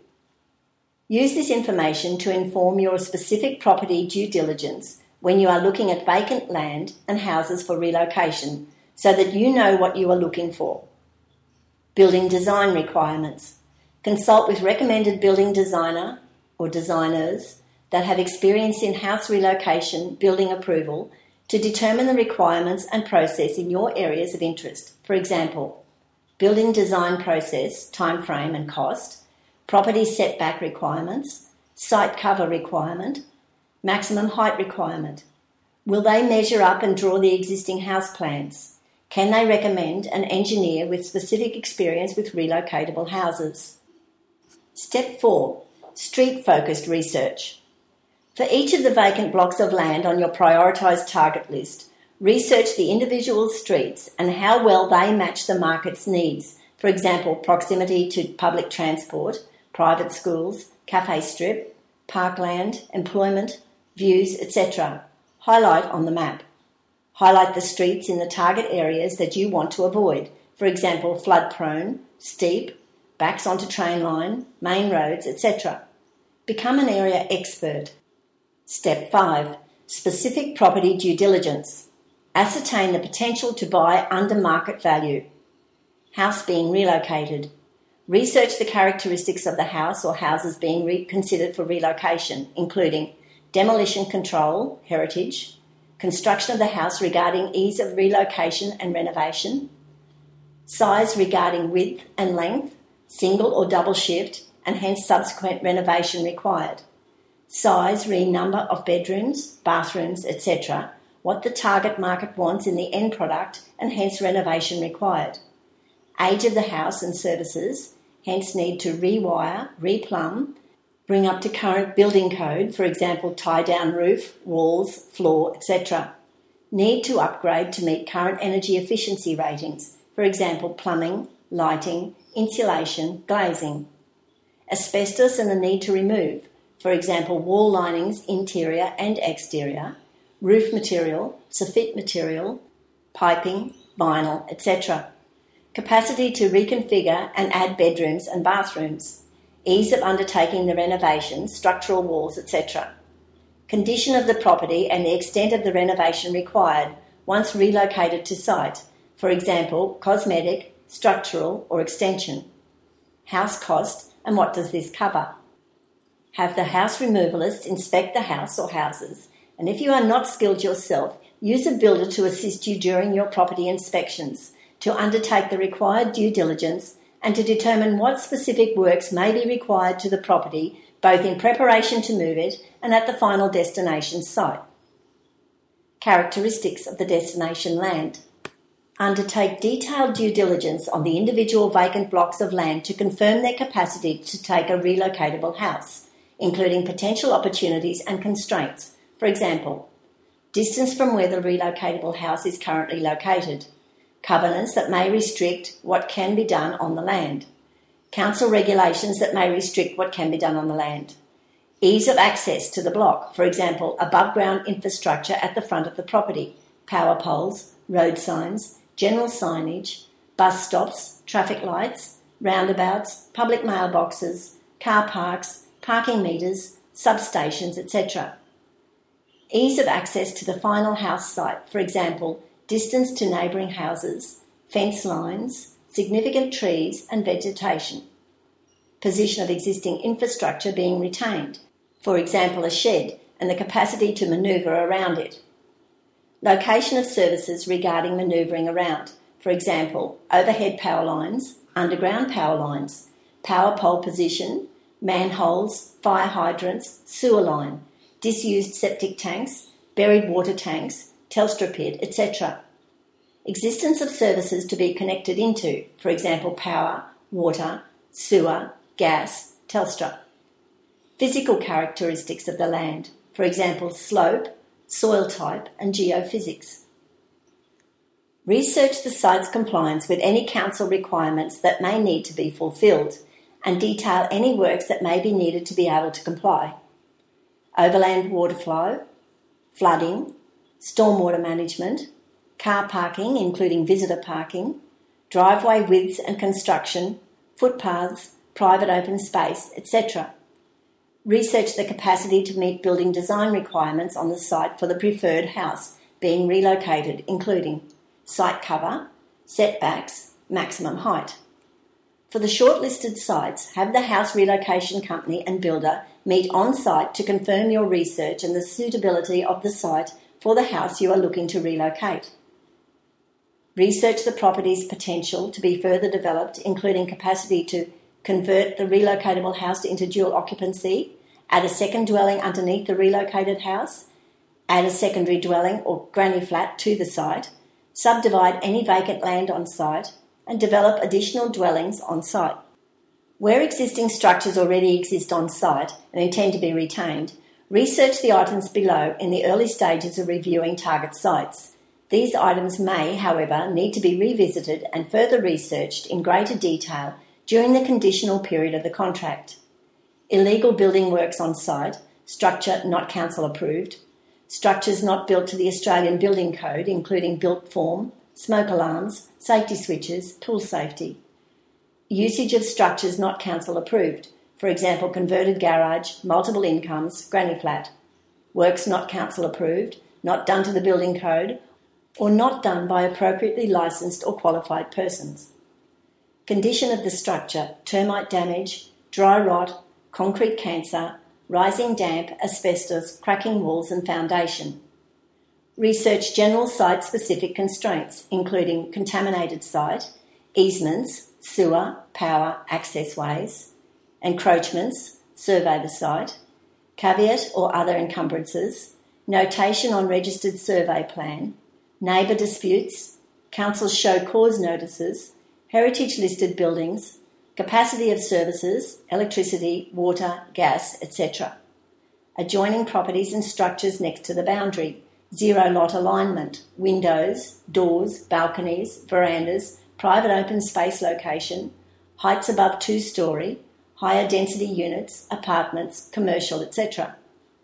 Use this information to inform your specific property due diligence when you are looking at vacant land and houses for relocation so that you know what you are looking for. Building design requirements. Consult with recommended building designer or designers that have experience in house relocation building approval to determine the requirements and process in your areas of interest. For example, building design process, timeframe and cost, property setback requirements, site cover requirement, maximum height requirement. Will they measure up and draw the existing house plans? Can they recommend an engineer with specific experience with relocatable houses? Step four, street-focused research. For each of the vacant blocks of land on your prioritised target list, research the individual streets and how well they match the market's needs. For example, proximity to public transport, private schools, cafe strip, parkland, employment, views, et cetera. Highlight on the map. Highlight the streets in the target areas that you want to avoid. For example, flood-prone, steep, backs onto train line, main roads, et cetera. Become an area expert. Step five, specific property due diligence. Ascertain the potential to buy under market value. House being relocated. Research the characteristics of the house or houses being re- considered for relocation, including demolition control, heritage, construction of the house regarding ease of relocation and renovation, size regarding width and length, single or double shift, and hence subsequent renovation required. Size, re number of bedrooms, bathrooms, et cetera, what the target market wants in the end product, and hence renovation required. Age of the house and services, hence need to rewire, replumb, bring up to current building code, for example, tie down roof, walls, floor, et cetera. Need to upgrade to meet current energy efficiency ratings, for example, plumbing, lighting, insulation, glazing. Asbestos and the need to remove, for example, wall linings, interior and exterior, roof material, soffit material, piping, vinyl, et cetera. Capacity to reconfigure and add bedrooms and bathrooms. Ease of undertaking the renovations, structural walls, et cetera. Condition of the property and the extent of the renovation required once relocated to site, for example, cosmetic, structural or extension. House cost and what does this cover? Have the house removalists inspect the house or houses, and if you are not skilled yourself, use a builder to assist you during your property inspections, to undertake the required due diligence and to determine what specific works may be required to the property, both in preparation to move it and at the final destination site. Characteristics of the destination land. Undertake detailed due diligence on the individual vacant blocks of land to confirm their capacity to take a relocatable house, including potential opportunities and constraints. For example, distance from where the relocatable house is currently located, covenants that may restrict what can be done on the land, council regulations that may restrict what can be done on the land, ease of access to the block, for example, above-ground infrastructure at the front of the property, power poles, road signs, general signage, bus stops, traffic lights, roundabouts, public mailboxes, car parks, parking meters, substations, et cetera. Ease of access to the final house site, for example, distance to neighbouring houses, fence lines, significant trees and vegetation. Position of existing infrastructure being retained, for example a shed, and the capacity to manoeuvre around it. Location of services regarding manoeuvring around, for example overhead power lines, underground power lines, power pole position, manholes, fire hydrants, sewer line, disused septic tanks, buried water tanks, Telstra pit, et cetera. Existence of services to be connected into, for example power, water, sewer, gas, Telstra. Physical characteristics of the land, for example slope, soil type and geophysics. Research the site's compliance with any council requirements that may need to be fulfilled and detail any works that may be needed to be able to comply. Overland water flow, flooding, stormwater management, car parking including visitor parking, driveway widths and construction, footpaths, private open space, et cetera. Research the capacity to meet building design requirements on the site for the preferred house being relocated, including site cover, setbacks, maximum height. For the shortlisted sites, have the house relocation company and builder meet on site to confirm your research and the suitability of the site for the house you are looking to relocate. Research the property's potential to be further developed, including capacity to convert the relocatable house into dual occupancy, add a second dwelling underneath the relocated house, add a secondary dwelling or granny flat to the site, subdivide any vacant land on site, and develop additional dwellings on site. Where existing structures already exist on site and intend to be retained, research the items below in the early stages of reviewing target sites. These items may, however, need to be revisited and further researched in greater detail during the conditional period of the contract. Illegal building works on site, structure not council approved, structures not built to the Australian Building Code, including built form, smoke alarms, safety switches, pool safety. Usage of structures not council approved, for example converted garage, multiple incomes, granny flat. Works not council approved, not done to the Building Code, or not done by appropriately licensed or qualified persons. Condition of the structure, termite damage, dry rot, concrete cancer, rising damp, asbestos, cracking walls and foundation. Research general site-specific constraints, including contaminated site, easements, sewer, power, access ways, encroachments, survey the site, caveat or other encumbrances, notation on registered survey plan, neighbour disputes, council show cause notices, heritage listed buildings, capacity of services, electricity, water, gas, et cetera. Adjoining properties and structures next to the boundary, zero lot alignment, windows, doors, balconies, verandas, private open space location, heights above two-storey, higher density units, apartments, commercial, et cetera.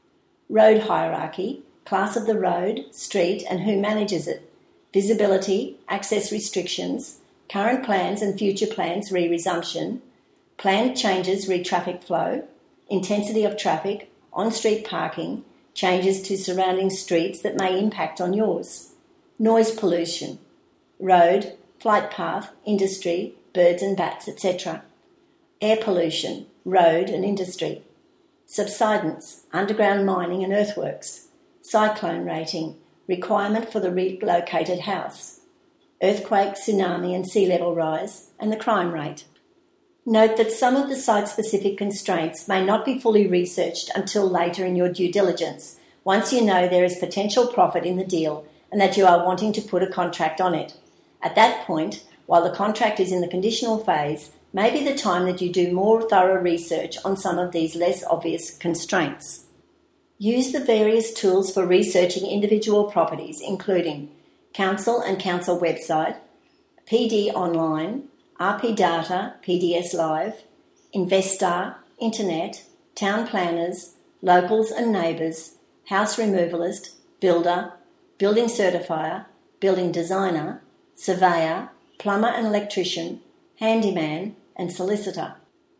Road hierarchy, class of the road, street and who manages it, visibility, access restrictions, current plans and future plans re-resumption, planned changes re-traffic flow, intensity of traffic, on-street parking, changes to surrounding streets that may impact on yours, noise pollution, road, flight path, industry, birds and bats, et cetera. Air pollution, road and industry. Subsidence, underground mining and earthworks. Cyclone rating, requirement for the relocated house. Earthquake, tsunami and sea level rise, and the crime rate. Note that some of the site-specific constraints may not be fully researched until later in your due diligence, once you know there is potential profit in the deal and that you are wanting to put a contract on it. At that point, while the contract is in the conditional phase, may be the time that you do more thorough research on some of these less obvious constraints. Use the various tools for researching individual properties, including Council and Council website, P D Online, R P Data, P D S Live, Investar, Internet, Town Planners, Locals and Neighbours, House Removalist, Builder, Building Certifier, Building Designer, Surveyor, Plumber and Electrician, Handyman and Solicitor.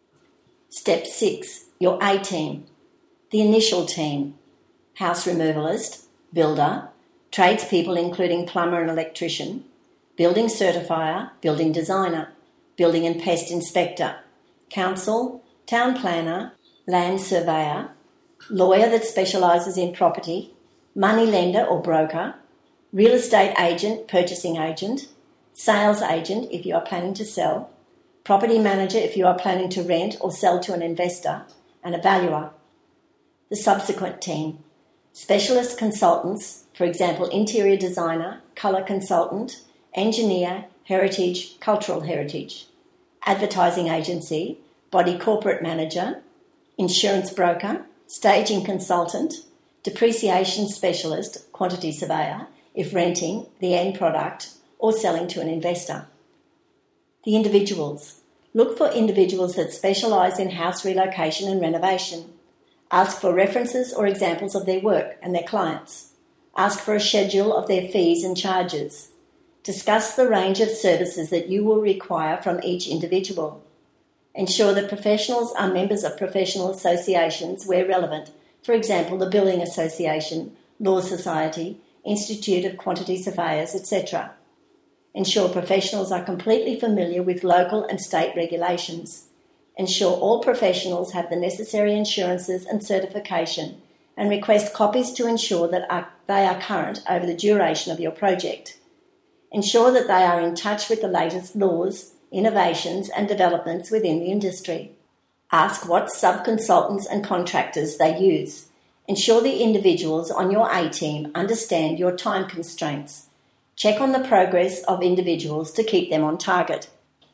Step six. Your A team. The initial team. House Removalist, Builder, tradespeople including plumber and electrician, building certifier, building designer, building and pest inspector, council, town planner, land surveyor, lawyer that specialises in property, money lender or broker, real estate agent, purchasing agent, sales agent if you are planning to sell, property manager if you are planning to rent or sell to an investor, and a valuer. The subsequent team: specialist consultants, for example, interior designer, colour consultant, engineer, heritage, cultural heritage, advertising agency, body corporate manager, insurance broker, staging consultant, depreciation specialist, quantity surveyor, if renting the end product or selling to an investor. The individuals: look for individuals that specialise in house relocation and renovation. Ask for references or examples of their work and their clients. Ask for a schedule of their fees and charges. Discuss the range of services that you will require from each individual. Ensure that professionals are members of professional associations where relevant, for example, the Building Association, Law Society, Institute of Quantity Surveyors, et cetera. Ensure professionals are completely familiar with local and state regulations. Ensure all professionals have the necessary insurances and certification, and request copies to ensure that are, they are current over the duration of your project. Ensure that they are in touch with the latest laws, innovations and developments within the industry. Ask what sub-consultants and contractors they use. Ensure the individuals on your A-team understand your time constraints. Check on the progress of individuals to keep them on target.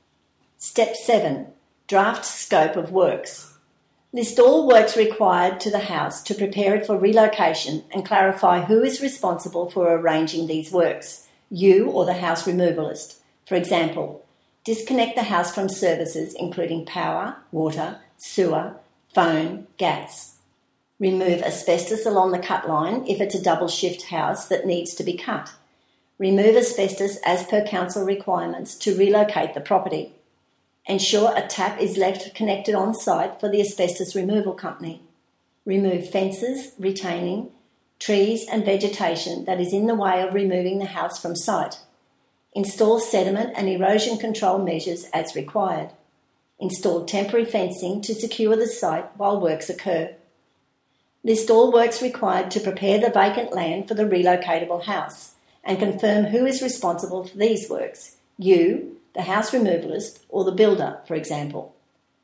Step seven. Draft scope of works. List all works required to the house to prepare it for relocation and clarify who is responsible for arranging these works, you or the house removalist. For example, disconnect the house from services including power, water, sewer, phone, gas. Remove asbestos along the cut line if it's a double shift house that needs to be cut. Remove asbestos as per council requirements to relocate the property. Ensure a tap is left connected on site for the asbestos removal company. Remove fences, retaining, trees and vegetation that is in the way of removing the house from site. Install sediment and erosion control measures as required. Install temporary fencing to secure the site while works occur. List all works required to prepare the vacant land for the relocatable house and confirm who is responsible for these works, you, the house removalist, or the builder, for example.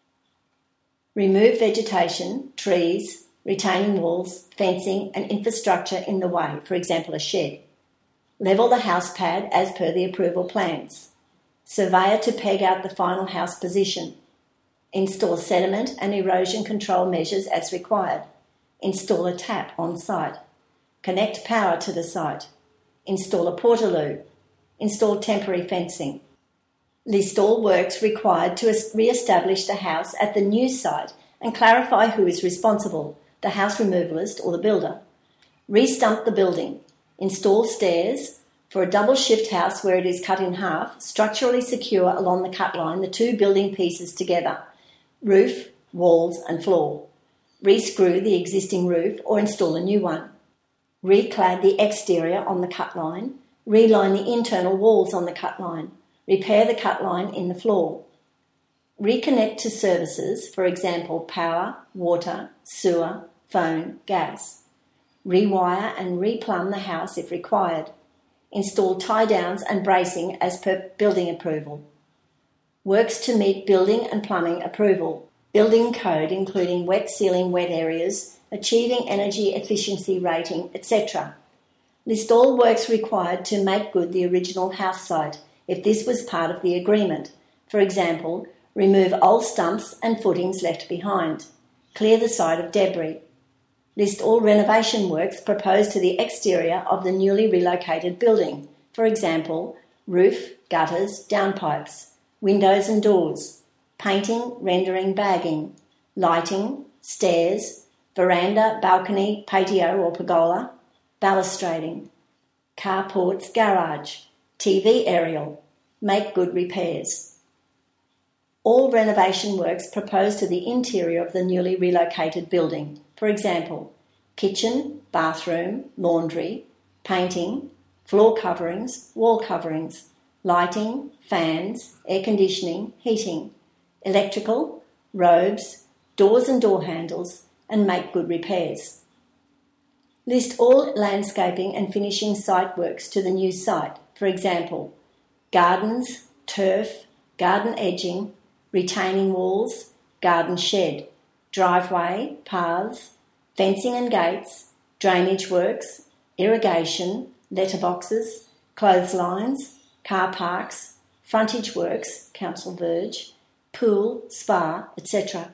Remove vegetation, trees, retaining walls, fencing and infrastructure in the way, for example a shed. Level the house pad as per the approval plans. Surveyor to peg out the final house position. Install sediment and erosion control measures as required. Install a tap on site. Connect power to the site. Install a portaloo. Install temporary fencing. List all works required to re-establish the house at the new site and clarify who is responsible, the house removalist or the builder. Re-stump the building. Install stairs. For a double shift house where it is cut in half, structurally secure along the cut line the two building pieces together, roof, walls and floor. Re-screw the existing roof or install a new one. Reclad the exterior on the cut line. Reline the internal walls on the cut line. Repair the cut line in the floor. Reconnect to services, for example, power, water, sewer, phone, gas. Rewire and replumb the house if required. Install tie-downs and bracing as per building approval. Works to meet building and plumbing approval. Building code including wet sealing wet areas, achieving energy efficiency rating, et cetera. List all works required to make good the original house site if this was part of the agreement. For example, remove old stumps and footings left behind. Clear the site of debris. List all renovation works proposed to the exterior of the newly relocated building. For example, roof, gutters, downpipes, windows and doors, painting, rendering, bagging, lighting, stairs, veranda, balcony, patio or pergola, balustrading, carports, garage, T V aerial, make good repairs. All renovation works proposed to the interior of the newly relocated building. For example, kitchen, bathroom, laundry, painting, floor coverings, wall coverings, lighting, fans, air conditioning, heating, electrical, robes, doors and door handles, and make good repairs. List all landscaping and finishing site works to the new site, for example, gardens, turf, garden edging, retaining walls, garden shed, driveway, paths, fencing and gates, drainage works, irrigation, letterboxes, clotheslines, car parks, frontage works, council verge, pool, spa, et cetera.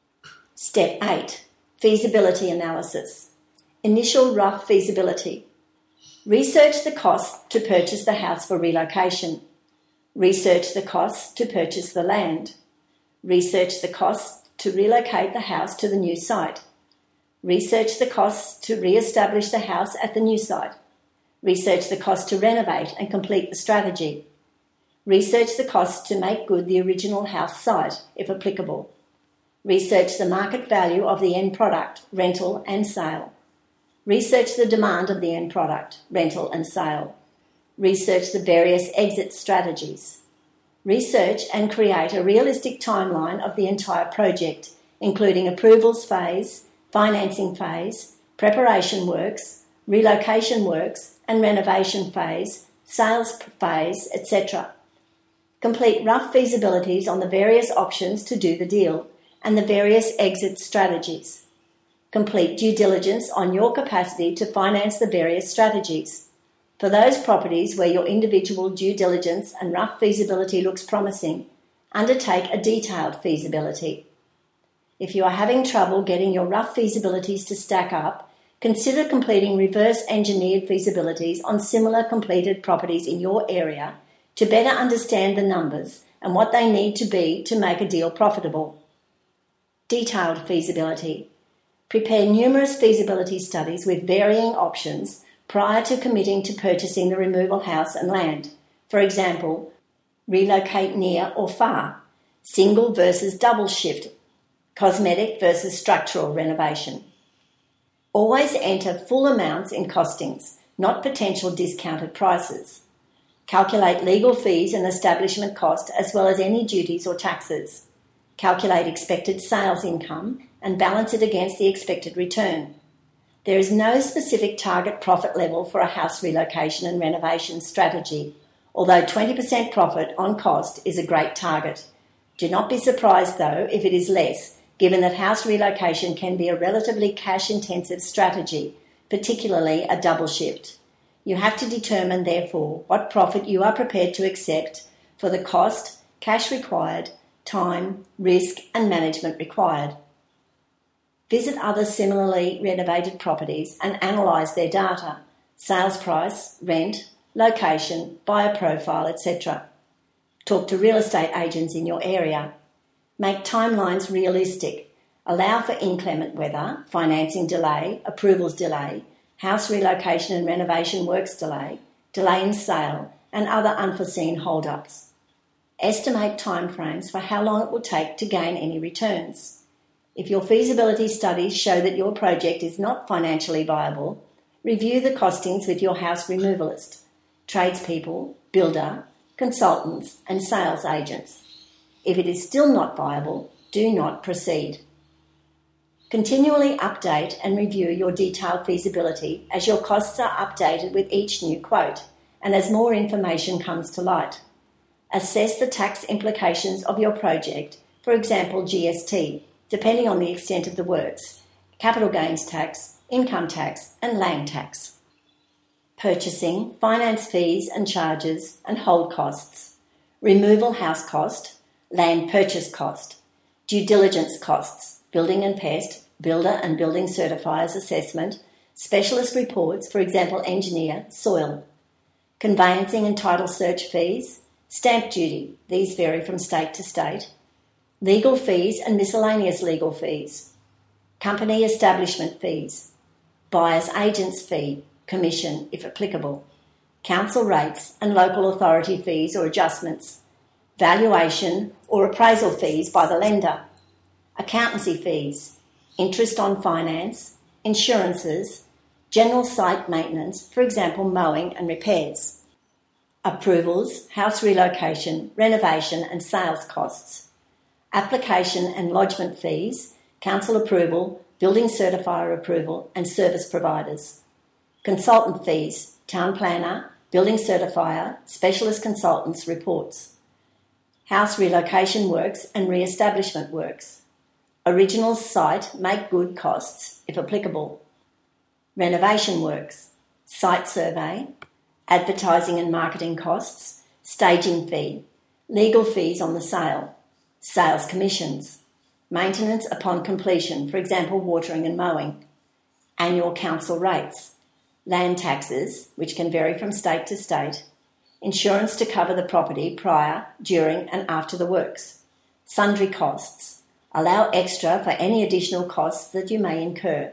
Step eight. Feasibility analysis. Initial rough feasibility. Research the costs to purchase the house for relocation. Research the costs to purchase the land. Research the costs to relocate the house to the new site. Research the costs to re-establish the house at the new site. Research the cost to renovate and complete the strategy. Research the costs to make good the original house site, if applicable. Research the market value of the end product, rental and sale. Research the demand of the end product, rental and sale. Research the various exit strategies. Research and create a realistic timeline of the entire project, including approvals phase, financing phase, preparation works, relocation works, and renovation phase, sales phase, et cetera. Complete rough feasibilities on the various options to do the deal and the various exit strategies. Complete due diligence on your capacity to finance the various strategies. For those properties where your individual due diligence and rough feasibility looks promising, undertake a detailed feasibility. If you are having trouble getting your rough feasibilities to stack up, consider completing reverse engineered feasibilities on similar completed properties in your area to better understand the numbers and what they need to be to make a deal profitable. Detailed feasibility. Prepare numerous feasibility studies with varying options prior to committing to purchasing the removal house and land. For example, relocate near or far, single versus double shift, cosmetic versus structural renovation. Always enter full amounts in costings, not potential discounted prices. Calculate legal fees and establishment cost as well as any duties or taxes. Calculate expected sales income and balance it against the expected return. There is no specific target profit level for a house relocation and renovation strategy, although twenty percent profit on cost is a great target. Do not be surprised, though, if it is less, given that house relocation can be a relatively cash-intensive strategy, particularly a double shift. You have to determine, therefore, what profit you are prepared to accept for the cost, cash required, time, risk, and management required. Visit other similarly renovated properties and analyse their data, sales price, rent, location, buyer profile, et cetera. Talk to real estate agents in your area. Make timelines realistic. Allow for inclement weather, financing delay, approvals delay, house relocation and renovation works delay, delay in sale, and other unforeseen hold-ups. Estimate timeframes for how long it will take to gain any returns. If your feasibility studies show that your project is not financially viable, review the costings with your house removalist, tradespeople, builder, consultants, and sales agents. If it is still not viable, do not proceed. Continually update and review your detailed feasibility as your costs are updated with each new quote and as more information comes to light. Assess the tax implications of your project, for example G S T, depending on the extent of the works, capital gains tax, income tax, and land tax. Purchasing, finance fees and charges and hold costs, removal house cost, land purchase cost, due diligence costs, building and pest, builder and building certifiers assessment, specialist reports, for example engineer, soil, conveyancing and title search fees, stamp duty, these vary from state to state, legal fees and miscellaneous legal fees, company establishment fees, buyer's agent's fee, commission if applicable, council rates and local authority fees or adjustments, valuation or appraisal fees by the lender, accountancy fees, interest on finance, insurances, general site maintenance, for example mowing and repairs. approvals, house relocation, renovation and sales costs, application and lodgement fees, council approval, building certifier approval and service providers, consultant fees, town planner, building certifier, specialist consultants reports, house relocation works and re-establishment works, original site make good costs if applicable, renovation works, site survey, advertising and marketing costs, staging fee, legal fees on the sale, sales commissions, maintenance upon completion, for example watering and mowing, annual council rates, land taxes, which can vary from state to state, insurance to cover the property prior, during and after the works, sundry costs, allow extra for any additional costs that you may incur.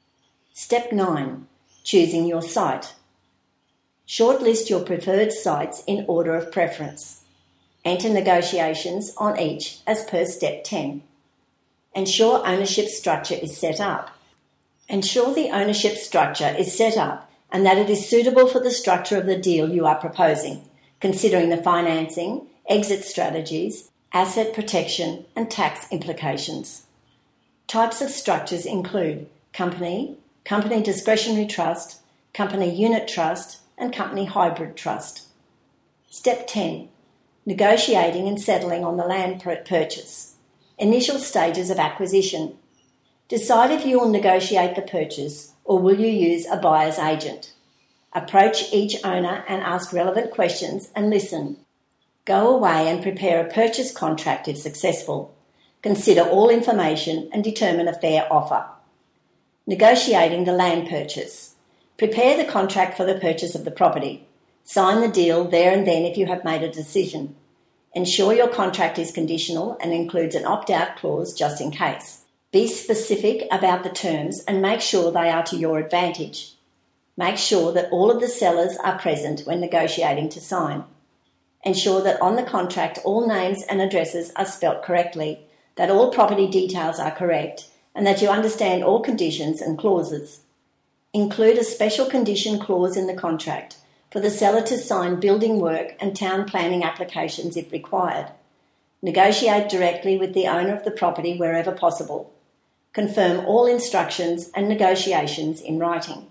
Step nine. Choosing your site. Shortlist your preferred sites in order of preference. Enter negotiations on each as per Step ten. Ensure ownership structure is set up. Ensure the ownership structure is set up and that it is suitable for the structure of the deal you are proposing, considering the financing, exit strategies, asset protection and tax implications. Types of structures include company, company discretionary trust, company unit trust and company hybrid trust. Step ten. Negotiating and settling on the land purchase. Initial stages of acquisition. Decide if you will negotiate the purchase or will you use a buyer's agent. Approach each owner and ask relevant questions and listen. Go away and prepare a purchase contract if successful. Consider all information and determine a fair offer. Negotiating the land purchase. Prepare the contract for the purchase of the property. Sign the deal there and then if you have made a decision. Ensure your contract is conditional and includes an opt-out clause just in case. Be specific about the terms and make sure they are to your advantage. Make sure that all of the sellers are present when negotiating to sign. Ensure that on the contract all names and addresses are spelt correctly, that all property details are correct, and that you understand all conditions and clauses. Include a special condition clause in the contract for the seller to sign building work and town planning applications if required. Negotiate directly with the owner of the property wherever possible. Confirm all instructions and negotiations in writing.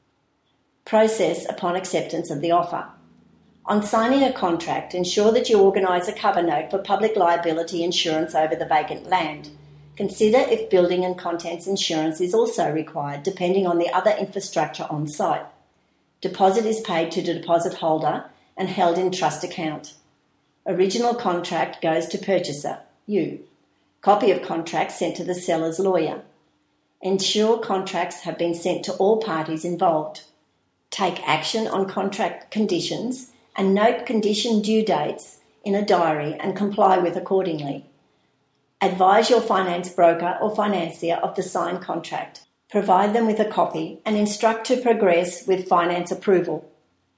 Process upon acceptance of the offer. On signing a contract, ensure that you organise a cover note for public liability insurance over the vacant land. Consider if building and contents insurance is also required, depending on the other infrastructure on site. Deposit is paid to the deposit holder and held in trust account. Original contract goes to purchaser, you. Copy of contract sent to the seller's lawyer. Ensure contracts have been sent to all parties involved. Take action on contract conditions and note condition due dates in a diary and comply with accordingly. Advise your finance broker or financier of the signed contract. Provide them with a copy and instruct to progress with finance approval.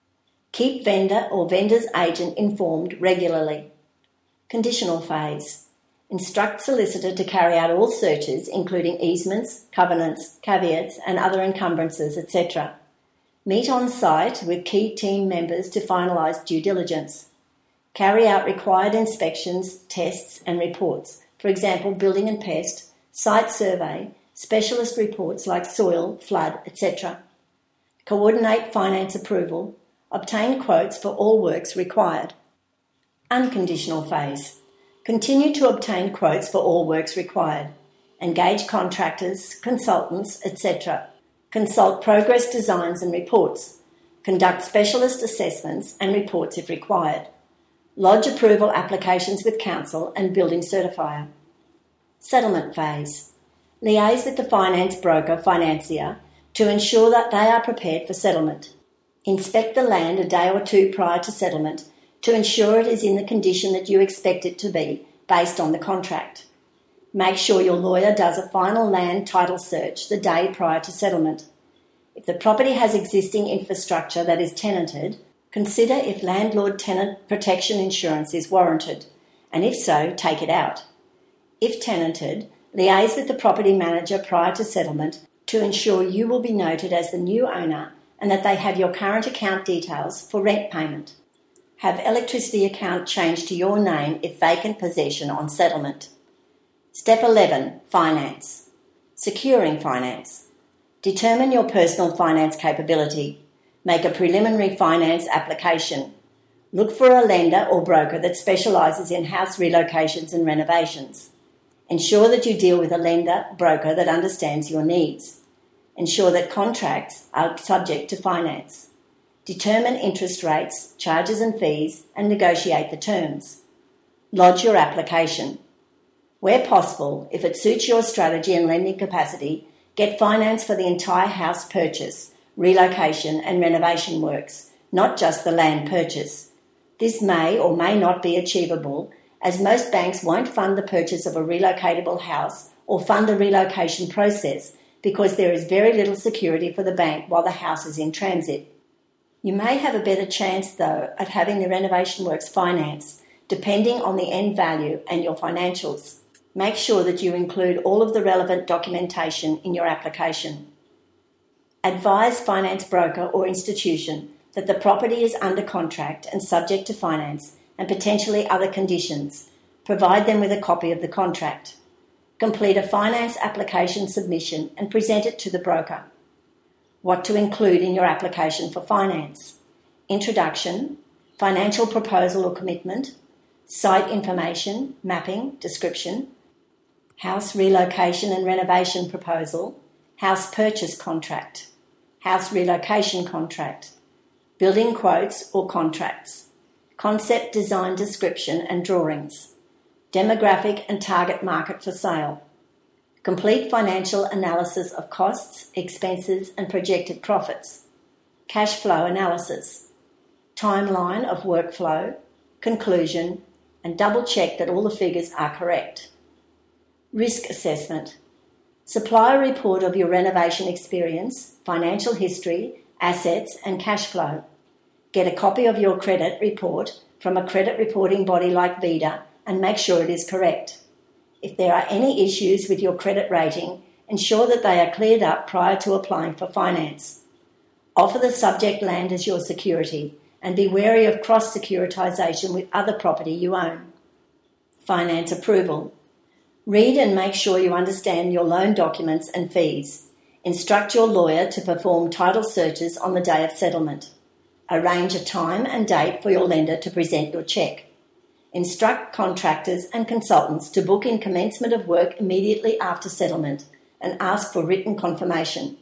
Keep vendor or vendor's agent informed regularly. Conditional phase. Instruct solicitor to carry out all searches, including easements, covenants, caveats and other encumbrances, et cetera. Meet on site with key team members to finalise due diligence. Carry out required inspections, tests and reports, for example, building and pest, site survey, specialist reports like soil, flood, et cetera. Coordinate finance approval. Obtain quotes for all works required. Unconditional phase. Continue to obtain quotes for all works required. Engage contractors, consultants, et cetera. Consult progress designs and reports. Conduct specialist assessments and reports if required. Lodge approval applications with council and building certifier. Settlement phase. Liaise with the finance broker, financier, to ensure that they are prepared for settlement. Inspect the land a day or two prior to settlement to ensure it is in the condition that you expect it to be based on the contract. Make sure your lawyer does a final land title search the day prior to settlement. If the property has existing infrastructure that is tenanted, consider if landlord-tenant protection insurance is warranted, and if so, take it out. If tenanted, liaise with the property manager prior to settlement to ensure you will be noted as the new owner and that they have your current account details for rent payment. Have electricity account changed to your name if vacant possession on settlement. Step eleven. Finance. Securing finance. Determine your personal finance capability. Make a preliminary finance application. Look for a lender or broker that specialises in house relocations and renovations. Ensure that you deal with a lender broker that understands your needs. Ensure that contracts are subject to finance. Determine interest rates, charges and fees, and negotiate the terms. Lodge your application. Where possible, if it suits your strategy and lending capacity, get finance for the entire house purchase, relocation and renovation works, not just the land purchase. This may or may not be achievable, as most banks won't fund the purchase of a relocatable house or fund the relocation process because there is very little security for the bank while the house is in transit. You may have a better chance, though, at having the renovation works financed, depending on the end value and your financials. Make sure that you include all of the relevant documentation in your application. Advise finance broker or institution that the property is under contract and subject to finance and potentially other conditions. Provide them with a copy of the contract. Complete a finance application submission and present it to the broker. What to include in your application for finance. Introduction, financial proposal or commitment, site information, mapping, description, house relocation and renovation proposal, house purchase contract, house relocation contract, building quotes or contracts, concept design description and drawings, demographic and target market for sale, complete financial analysis of costs, expenses and projected profits, cash flow analysis, timeline of workflow, conclusion, and double check that all the figures are correct. Risk assessment. Supply a report of your renovation experience, financial history, assets and cash flow. Get a copy of your credit report from a credit reporting body like VIDA and make sure it is correct. If there are any issues with your credit rating, ensure that they are cleared up prior to applying for finance. Offer the subject land as your security and be wary of cross-securitisation with other property you own. Finance approval. Read and make sure you understand your loan documents and fees. Instruct your lawyer to perform title searches on the day of settlement. Arrange a time and date for your lender to present your cheque. Instruct contractors and consultants to book in commencement of work immediately after settlement and ask for written confirmation.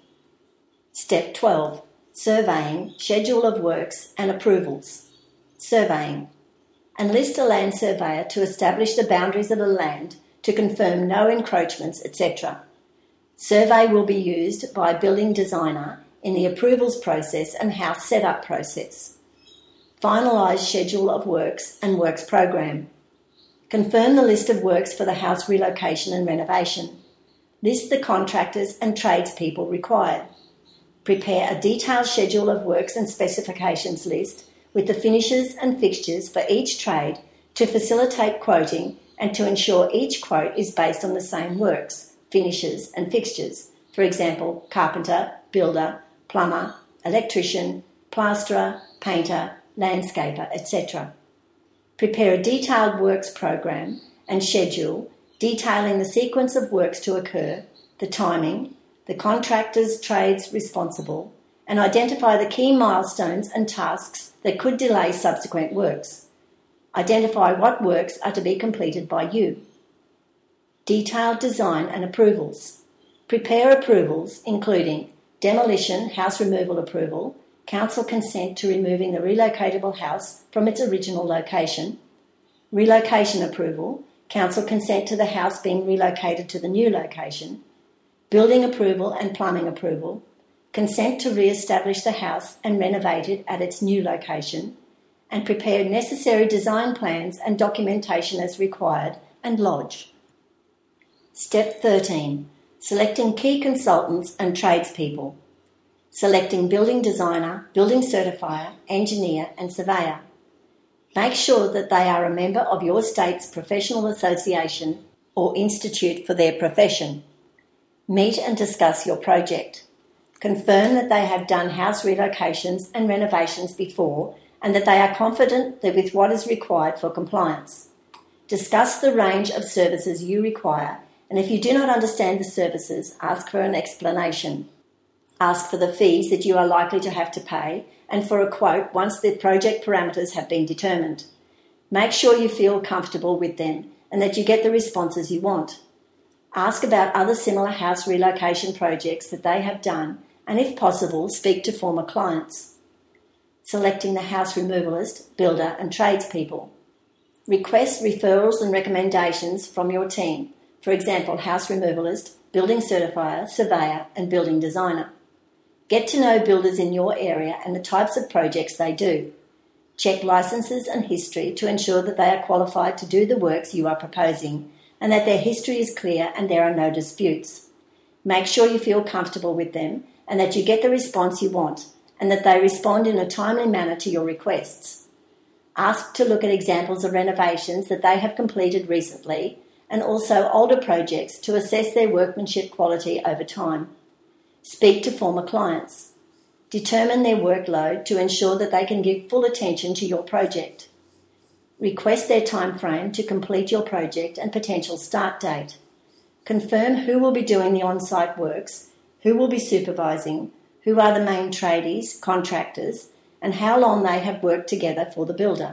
Step twelve. Surveying, schedule of works and approvals. Surveying. Enlist a land surveyor to establish the boundaries of the land to confirm no encroachments, et cetera. Survey will be used by a building designer in the approvals process and house setup process. Finalise schedule of works and works program. Confirm the list of works for the house relocation and renovation. List the contractors and tradespeople required. Prepare a detailed schedule of works and specifications list with the finishes and fixtures for each trade to facilitate quoting and to ensure each quote is based on the same works, finishes and fixtures. For example, carpenter, builder, plumber, electrician, plasterer, painter, landscaper, et cetera. Prepare a detailed works program and schedule detailing the sequence of works to occur, the timing, the contractors, trades responsible, and identify the key milestones and tasks that could delay subsequent works. Identify what works are to be completed by you. Detailed design and approvals. Prepare approvals including demolition, house removal approval, council consent to removing the relocatable house from its original location, relocation approval, council consent to the house being relocated to the new location, building approval and plumbing approval, consent to re-establish the house and renovate it at its new location, and prepare necessary design plans and documentation as required and lodge. Step thirteen. Selecting key consultants and tradespeople. Selecting building designer, building certifier, engineer and surveyor. Make sure that they are a member of your state's professional association or institute for their profession. Meet and discuss your project. Confirm that they have done house relocations and renovations before and that they are confident that with what is required for compliance. Discuss the range of services you require, and if you do not understand the services, ask for an explanation. Ask for the fees that you are likely to have to pay and for a quote once the project parameters have been determined. Make sure you feel comfortable with them and that you get the responses you want. Ask about other similar house relocation projects that they have done and, if possible, speak to former clients. Selecting the house removalist, builder and tradespeople. Request referrals and recommendations from your team, for example, house removalist, building certifier, surveyor and building designer. Get to know builders in your area and the types of projects they do. Check licenses and history to ensure that they are qualified to do the works you are proposing and that their history is clear and there are no disputes. Make sure you feel comfortable with them and that you get the response you want and that they respond in a timely manner to your requests. Ask to look at examples of renovations that they have completed recently and also older projects to assess their workmanship quality over time. Speak to former clients. Determine their workload to ensure that they can give full attention to your project. Request their time frame to complete your project and potential start date. Confirm who will be doing the on-site works, who will be supervising, who are the main tradies, contractors, and how long they have worked together for the builder.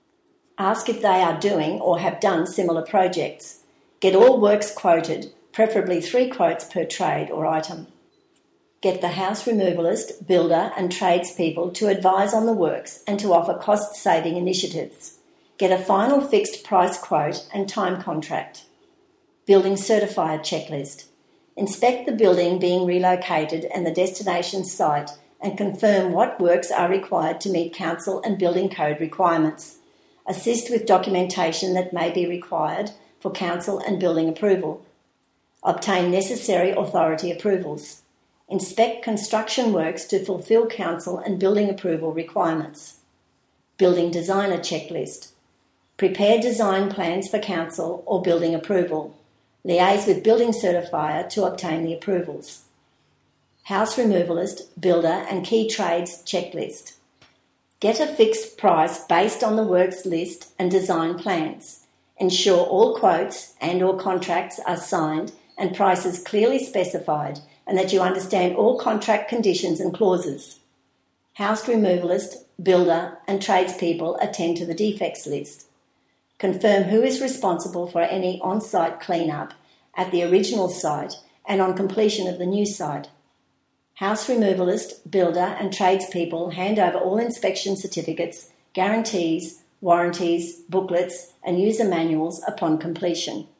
Ask if they are doing or have done similar projects. Get all works quoted, preferably three quotes per trade or item. Get the house removalist, builder and tradespeople to advise on the works and to offer cost-saving initiatives. Get a final fixed price quote and time contract. Building certifier checklist. Inspect the building being relocated and the destination site and confirm what works are required to meet council and building code requirements. Assist with documentation that may be required for council and building approval. Obtain necessary authority approvals. Inspect construction works to fulfil council and building approval requirements. Building designer checklist. Prepare design plans for council or building approval. Liaise with building certifier to obtain the approvals. House removalist, builder and key trades checklist. Get a fixed price based on the works list and design plans. Ensure all quotes and or contracts are signed and prices clearly specified and that you understand all contract conditions and clauses. House removalist, builder and tradespeople attend to the defects list. Confirm who is responsible for any on-site clean-up at the original site and on completion of the new site. House removalist, builder and tradespeople hand over all inspection certificates, guarantees, warranties, booklets and user manuals upon completion.